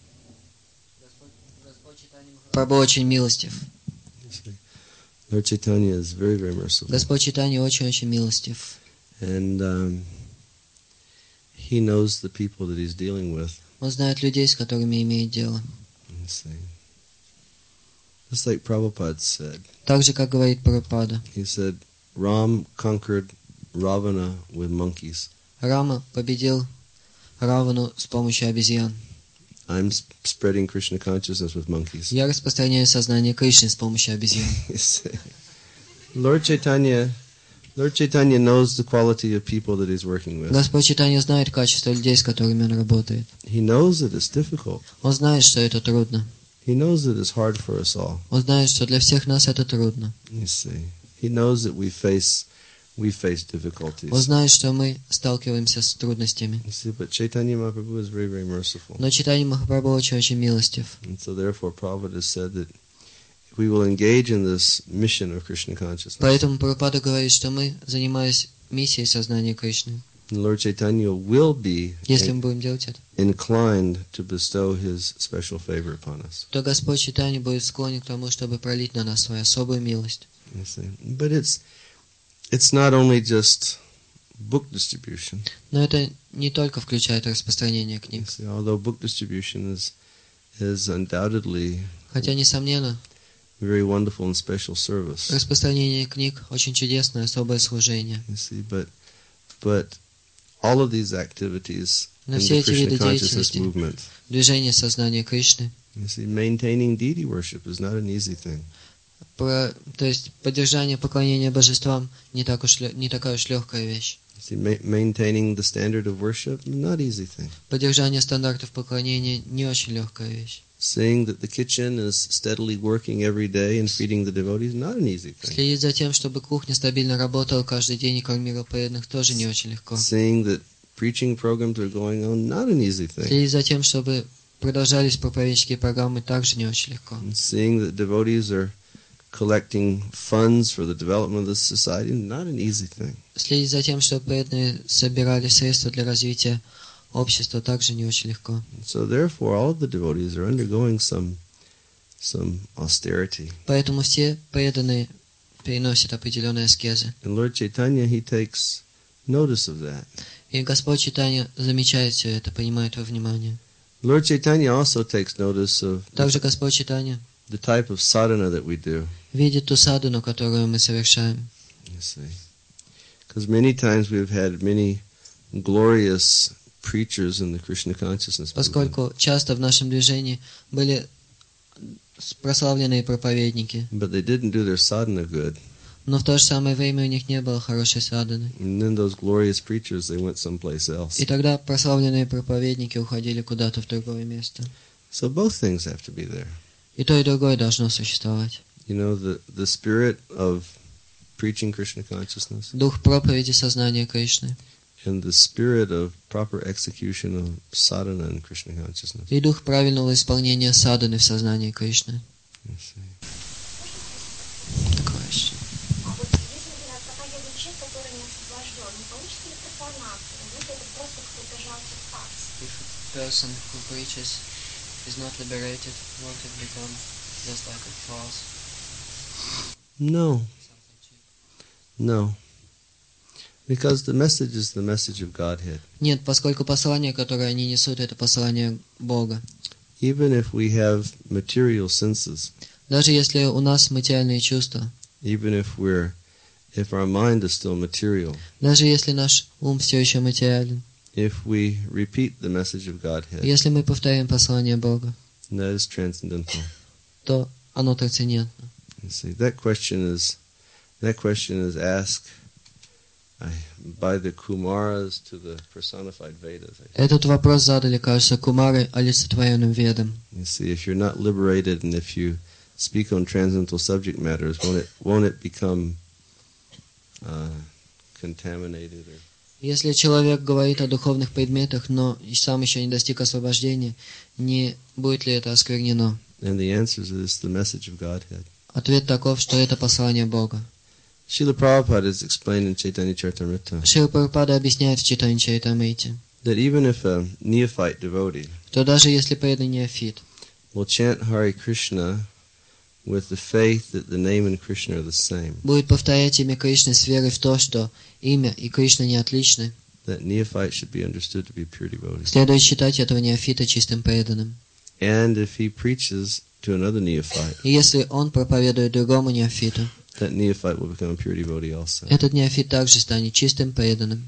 Прабху очень милостив. You see. Lord Chaitanya is very, very merciful. Господь Чайтанья очень-очень милостив. And he knows the people that he's dealing with. Он знает людей, с которыми имеет дело. You see. Just like Prabhupada said. Так же, как говорит Прабхупада. He said, Ram conquered Ravana with monkeys. Рама победил Равану с помощью обезьян. I'm spreading Krishna consciousness with monkeys. Я распространяю сознание Кришны с помощью обезьян. You see. Lord Chaitanya knows the quality of people that he's working with. Господь Чайтанья знает качество людей, с которыми он работает. He knows that it's difficult. Он знает, что это трудно. He knows that it's hard for us all. Он знает, что для всех нас это трудно. You see. He knows that we face Он difficulties. знает, что мы сталкиваемся с трудностями. You see, but Chaitanya Mahaprabhu is very, very merciful. Но Чайтанья Махапрабху очень-очень милостив. And so therefore Prabhupada has said that if we will engage in this mission of Krishna consciousness, Поэтому Прабхупада говорит, что мы, занимаясь миссией сознания Кришны, Lord Chaitanya will be если мы будем делать это, inclined to bestow his special favor upon us. то Господь Чайтанья будет склонен к тому, чтобы пролить на нас свою особую милость. You see. But it's not only just book distribution. Но это не только включает распространение You книг. see, although book distribution is undoubtedly Хотя, несомненно, very wonderful and special service. Распространение книг – очень чудесное, особое служение. You see, but all of these activities in Но все the эти Krishna виды consciousness деятельности, movement, движение сознания Кришны, you see, maintaining deity worship is not an easy thing. то есть поддержание поклонения божествам не такая уж легкая вещь. You see, maintaining the standard of worship, not easy thing. Поддержание стандартов поклонения не очень легкая вещь. Seeing that the kitchen is steadily working every day and feeding the devotees, not an easy thing. Следить за тем, чтобы кухня стабильно работала каждый день и кормила преданных, тоже не очень легко. Seeing that preaching programs are going on, not an easy thing. Следить за тем, чтобы продолжались проповеднические программы, также не очень легко. And seeing that devotees are collecting funds for the development of this society, not an easy thing. Следить за тем, чтобы преданные собирали средства для развития общества, также не очень легко. So therefore, all of the devotees are undergoing some austerity. Поэтому все преданные переносят определенные аскезы. And Lord Chaitanya, he takes notice of that. И Господь Чайтанья замечает все это, принимает во внимание. Lord Chaitanya also takes notice of Также Господь Чайтанья the type of sadhana that we do. видит ту садхану, которую мы совершаем. You see, because many times we've had many glorious preachers in the Krishna consciousness movement. Поскольку часто в нашем движении были прославленные проповедники, But they didn't do their sadhana good. но в то же самое время у них не было хорошей садханы. And then those glorious preachers, they went someplace else. И тогда прославленные проповедники уходили куда-то в другое место. So both things have to be there. И то, и другое должно существовать. You know, the spirit of preaching Krishna consciousness Дух проповеди сознания Кришны and the spirit of proper execution of sadhana in Krishna consciousness. и дух правильного исполнения садханы в сознании Кришны. You see. Такое еще. А вот если, например, проповедует человек, который не освобожден, не получится ли профанация? Ну, это просто какой-то жалкий фарс. If a person who preaches is not liberated, won't it become just like a false? No, no. Because the message is the message of Godhead. Нет, поскольку послание, которое они несут, это послание Бога. Even if we have material senses, Даже если у нас материальные чувства, even if our mind is still material, даже если наш ум все еще материален, if we repeat the message of Godhead, если мы повторяем послание Бога, that is transcendental. то оно трансцендентно. You see, that question is asked by the Kumaras to the personified Vedas. Этот вопрос задали, кажется, Кумары олицетворенным Ведам. You see, if you're not liberated and if you speak on transcendental subject matters, won't it become contaminated? Or... Если человек говорит о духовных предметах, но и сам еще не достиг освобождения, не будет ли это осквернено? And the answer is the message of Godhead. Ответ таков, что это послание Бога. Srila Prabhupada is explained in Chaitanya Charitamrita Шрила Прабхупада объясняет в Чайтанья Чаритамрите, that even if a neophyte devotee что даже если преданный неофит will chant Hare Krishna with the faith that the name and Krishna are the same, будет повторять имя Кришны с верой в то, что имя и Кришна не отличны, that neophyte should be understood to be a pure devotee. следует считать этого неофита чистым преданным. And if he preaches to another neophyte, И если он проповедует другому неофиту, that neophyte will become a pure devotee also. этот неофит также станет чистым преданным.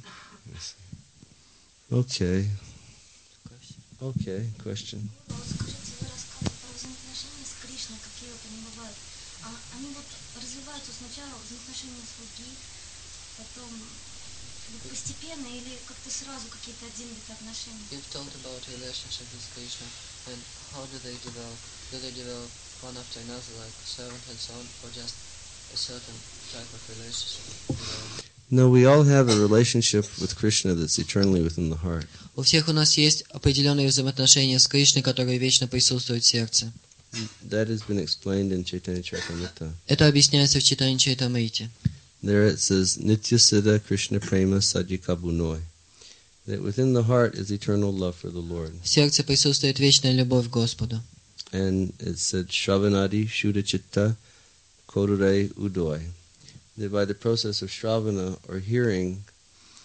Okay. Okay, question. Скажите, вы рассказывали про взаимоотношения с Кришной, какие вот они бывают. А они вот развиваются сначала взаимоотношения слуги, потом постепенно или как-то сразу какие-то отдельные отношения? You've told about relationship with Krishna, and how do they develop? Do they develop one after another, like servant and so on, or just a certain type of relationship? No, we all have a relationship with Krishna that's eternally within the heart. У всех у нас есть определенные взаимоотношения с Кришной, которые вечно присутствуют в сердце. That has been explained in Chaitanya Charitamrita. Это объясняется в Чайтанья Чаритамрите. There it says, Nitya Siddha Krishna Prema Sajikabunoi. That within the heart is eternal love for the Lord. В сердце присутствует вечная любовь к Господу. And it said, Shravanadi Shuddha Chitta Kodure Udoi. That by the process of Shravana, or hearing,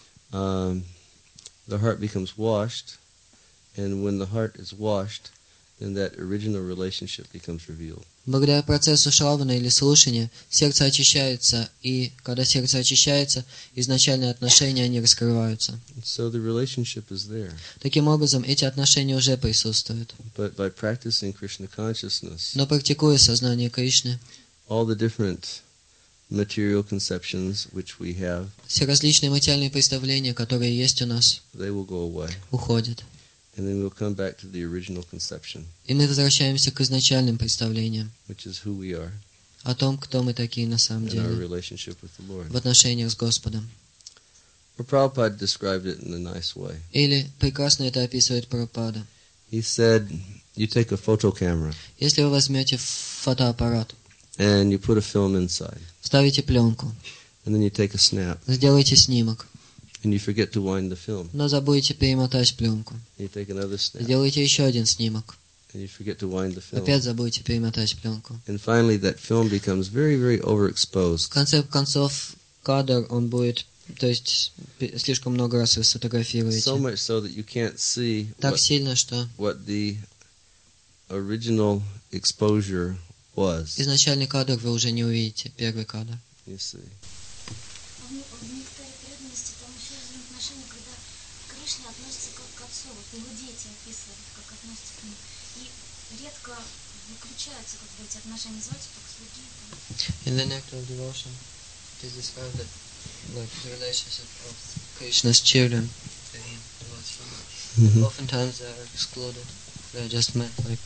the heart becomes washed. And when the heart is washed, then that original relationship becomes revealed. Благодаря процессу шравана или слушания сердце очищается, и когда сердце очищается, изначальные отношения, они раскрываются. And so the relationship is there. Таким образом, эти отношения уже присутствуют. But by practicing Krishna consciousness, Но практикуя сознание Кришны, all the different material conceptions which we have, все различные материальные представления, которые есть у нас, they will go away. уходят. And then we'll come back to the original conception, И мы возвращаемся к изначальным представлениям which is who we are о том, кто мы такие на самом and our деле relationship with the Lord. в отношениях с Господом. Well, Prabhupada described it in a nice way. Или прекрасно это описывает Прабхупада. He said, you take a photo camera Если вы возьмете фотоаппарат, and you put a film inside, вставите пленку, and then you take a snap, сделайте снимок, and you forget to wind the film. но забудете перемотать пленку. And you take another snap, Сделайте еще один снимок, and you forget to wind the film. опять забудете перемотать пленку. And finally, that film becomes very, very В overexposed. конце концов, кадр, он будет, то есть, слишком много раз вы сфотографируете. So much so that you can't see Так сильно, что what the original exposure was. изначальный кадр вы уже не увидите, первый кадр. You see. В некоторой преданности там еще взаимоотношения, когда Кришна относится как к отцу, вот его дети описывают, как относятся к нему. И редко выключаются как бы эти отношения, называются только слуги. In the nectar of devotion, it is described that like the relationship of Krishna's children to him towards him. Oftentimes they are excluded. They are just meant like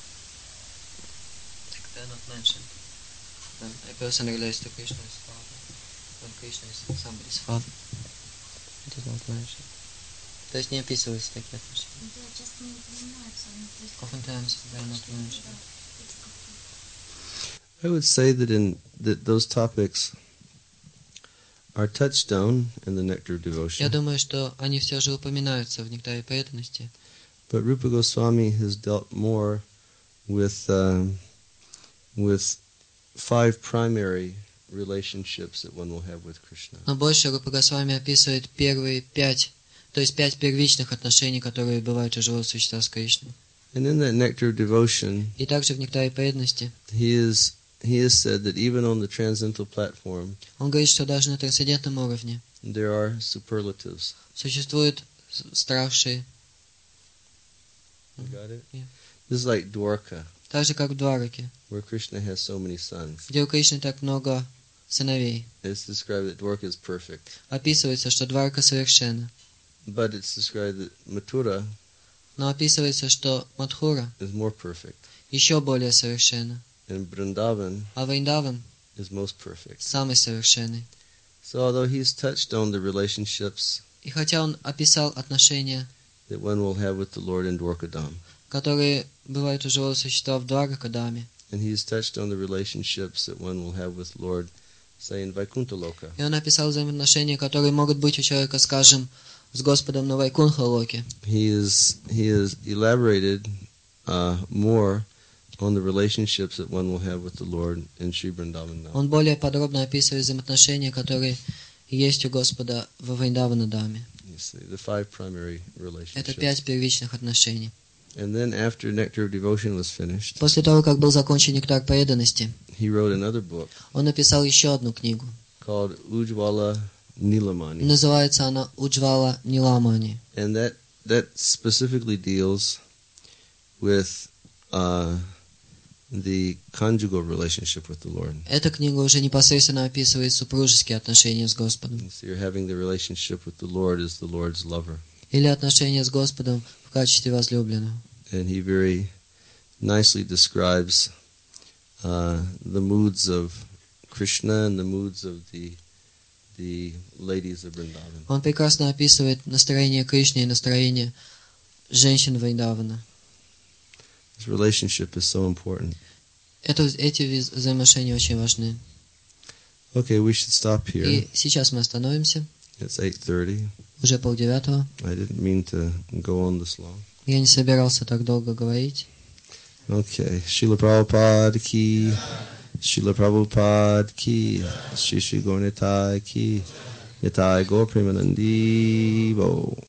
they are not mentioned. When a person relates to Krishna as father, when Krishna is somebody's father, it is not mentioned. То есть не описываются такие отношения. Да, часто не упоминаются они. То есть, Oftentimes they are not mentioned. да, эти как-то I would say that those topics are touched on in the Nectar of Я Devotion. думаю, что они все же упоминаются в нектаре преданности. But Rupa Goswami has dealt more with 5 primary relationships that one will have with Krishna. Но больше Рупа Госвами описывает первые 5, то есть 5 первичных отношений, которые бывают у живого существа с Кришной. And in that Nectar of Devotion, И также в нектаре преданности he has said that even on the transcendental platform, он говорит, что даже на трансцендентном уровне there are superlatives. существуют старшие, You got it? Yeah. This is like Dwarka, так же как в Двараке, where Krishna has so many sons. где у Кришны так много сыновей. It's described that Dwarka is perfect. Описывается, что Дварака совершенна, But it's described that Mathura но описывается, что Мадхура is more perfect. еще более совершенна, And Vrindavan а Вриндаван is most perfect. самый совершенный. So although he's touched on the relationships И хотя он описал отношения, that one will have with the Lord in Dwarkadam, которые бывают у живого существа в Дваракадаме, and he's touched on the relationships that one will have with Lord, say, in Vaikuntha-loka, и он описал взаимоотношения, которые могут быть у человека, скажем, с Господом на Вайкунха-локе. he has elaborated more on the relationships that one will have with the Lord in Sri Vrindavan now. Он более подробно описывает взаимоотношения, которые есть у Господа во Вриндаванадаме. You see, the 5 primary Это relationships. 5 первичных отношений. And then after Nectar of Devotion was finished, После того, как был закончен нектар преданности, he wrote another book он написал еще одну книгу. called Ujjwala Nilamani. Называется она «Уджвала Ниламани». And that specifically deals with the conjugal relationship with the Lord. Эта книга уже непосредственно описывает супружеские отношения с Господом. So you're having the relationship with the Lord as the Lord's lover. Или отношения с Господом в качестве возлюбленного. And he very nicely describes the moods of Krishna and the moods of the ladies of Vrindavan. Он прекрасно описывает настроение Кришны и настроение женщин Вриндавана. This relationship is so important. Эти взаимоотношения очень важны. Okay, we should stop here. И сейчас мы остановимся. It's 8:30. Уже 8:30. I didn't mean to go on this long. Я не собирался так долго говорить. Okay, Srila Prabhupada ki, Srila Prabhupada ki, Shri Shri Gaur Nitai ki, Nitai Gaur Premanandi Bo.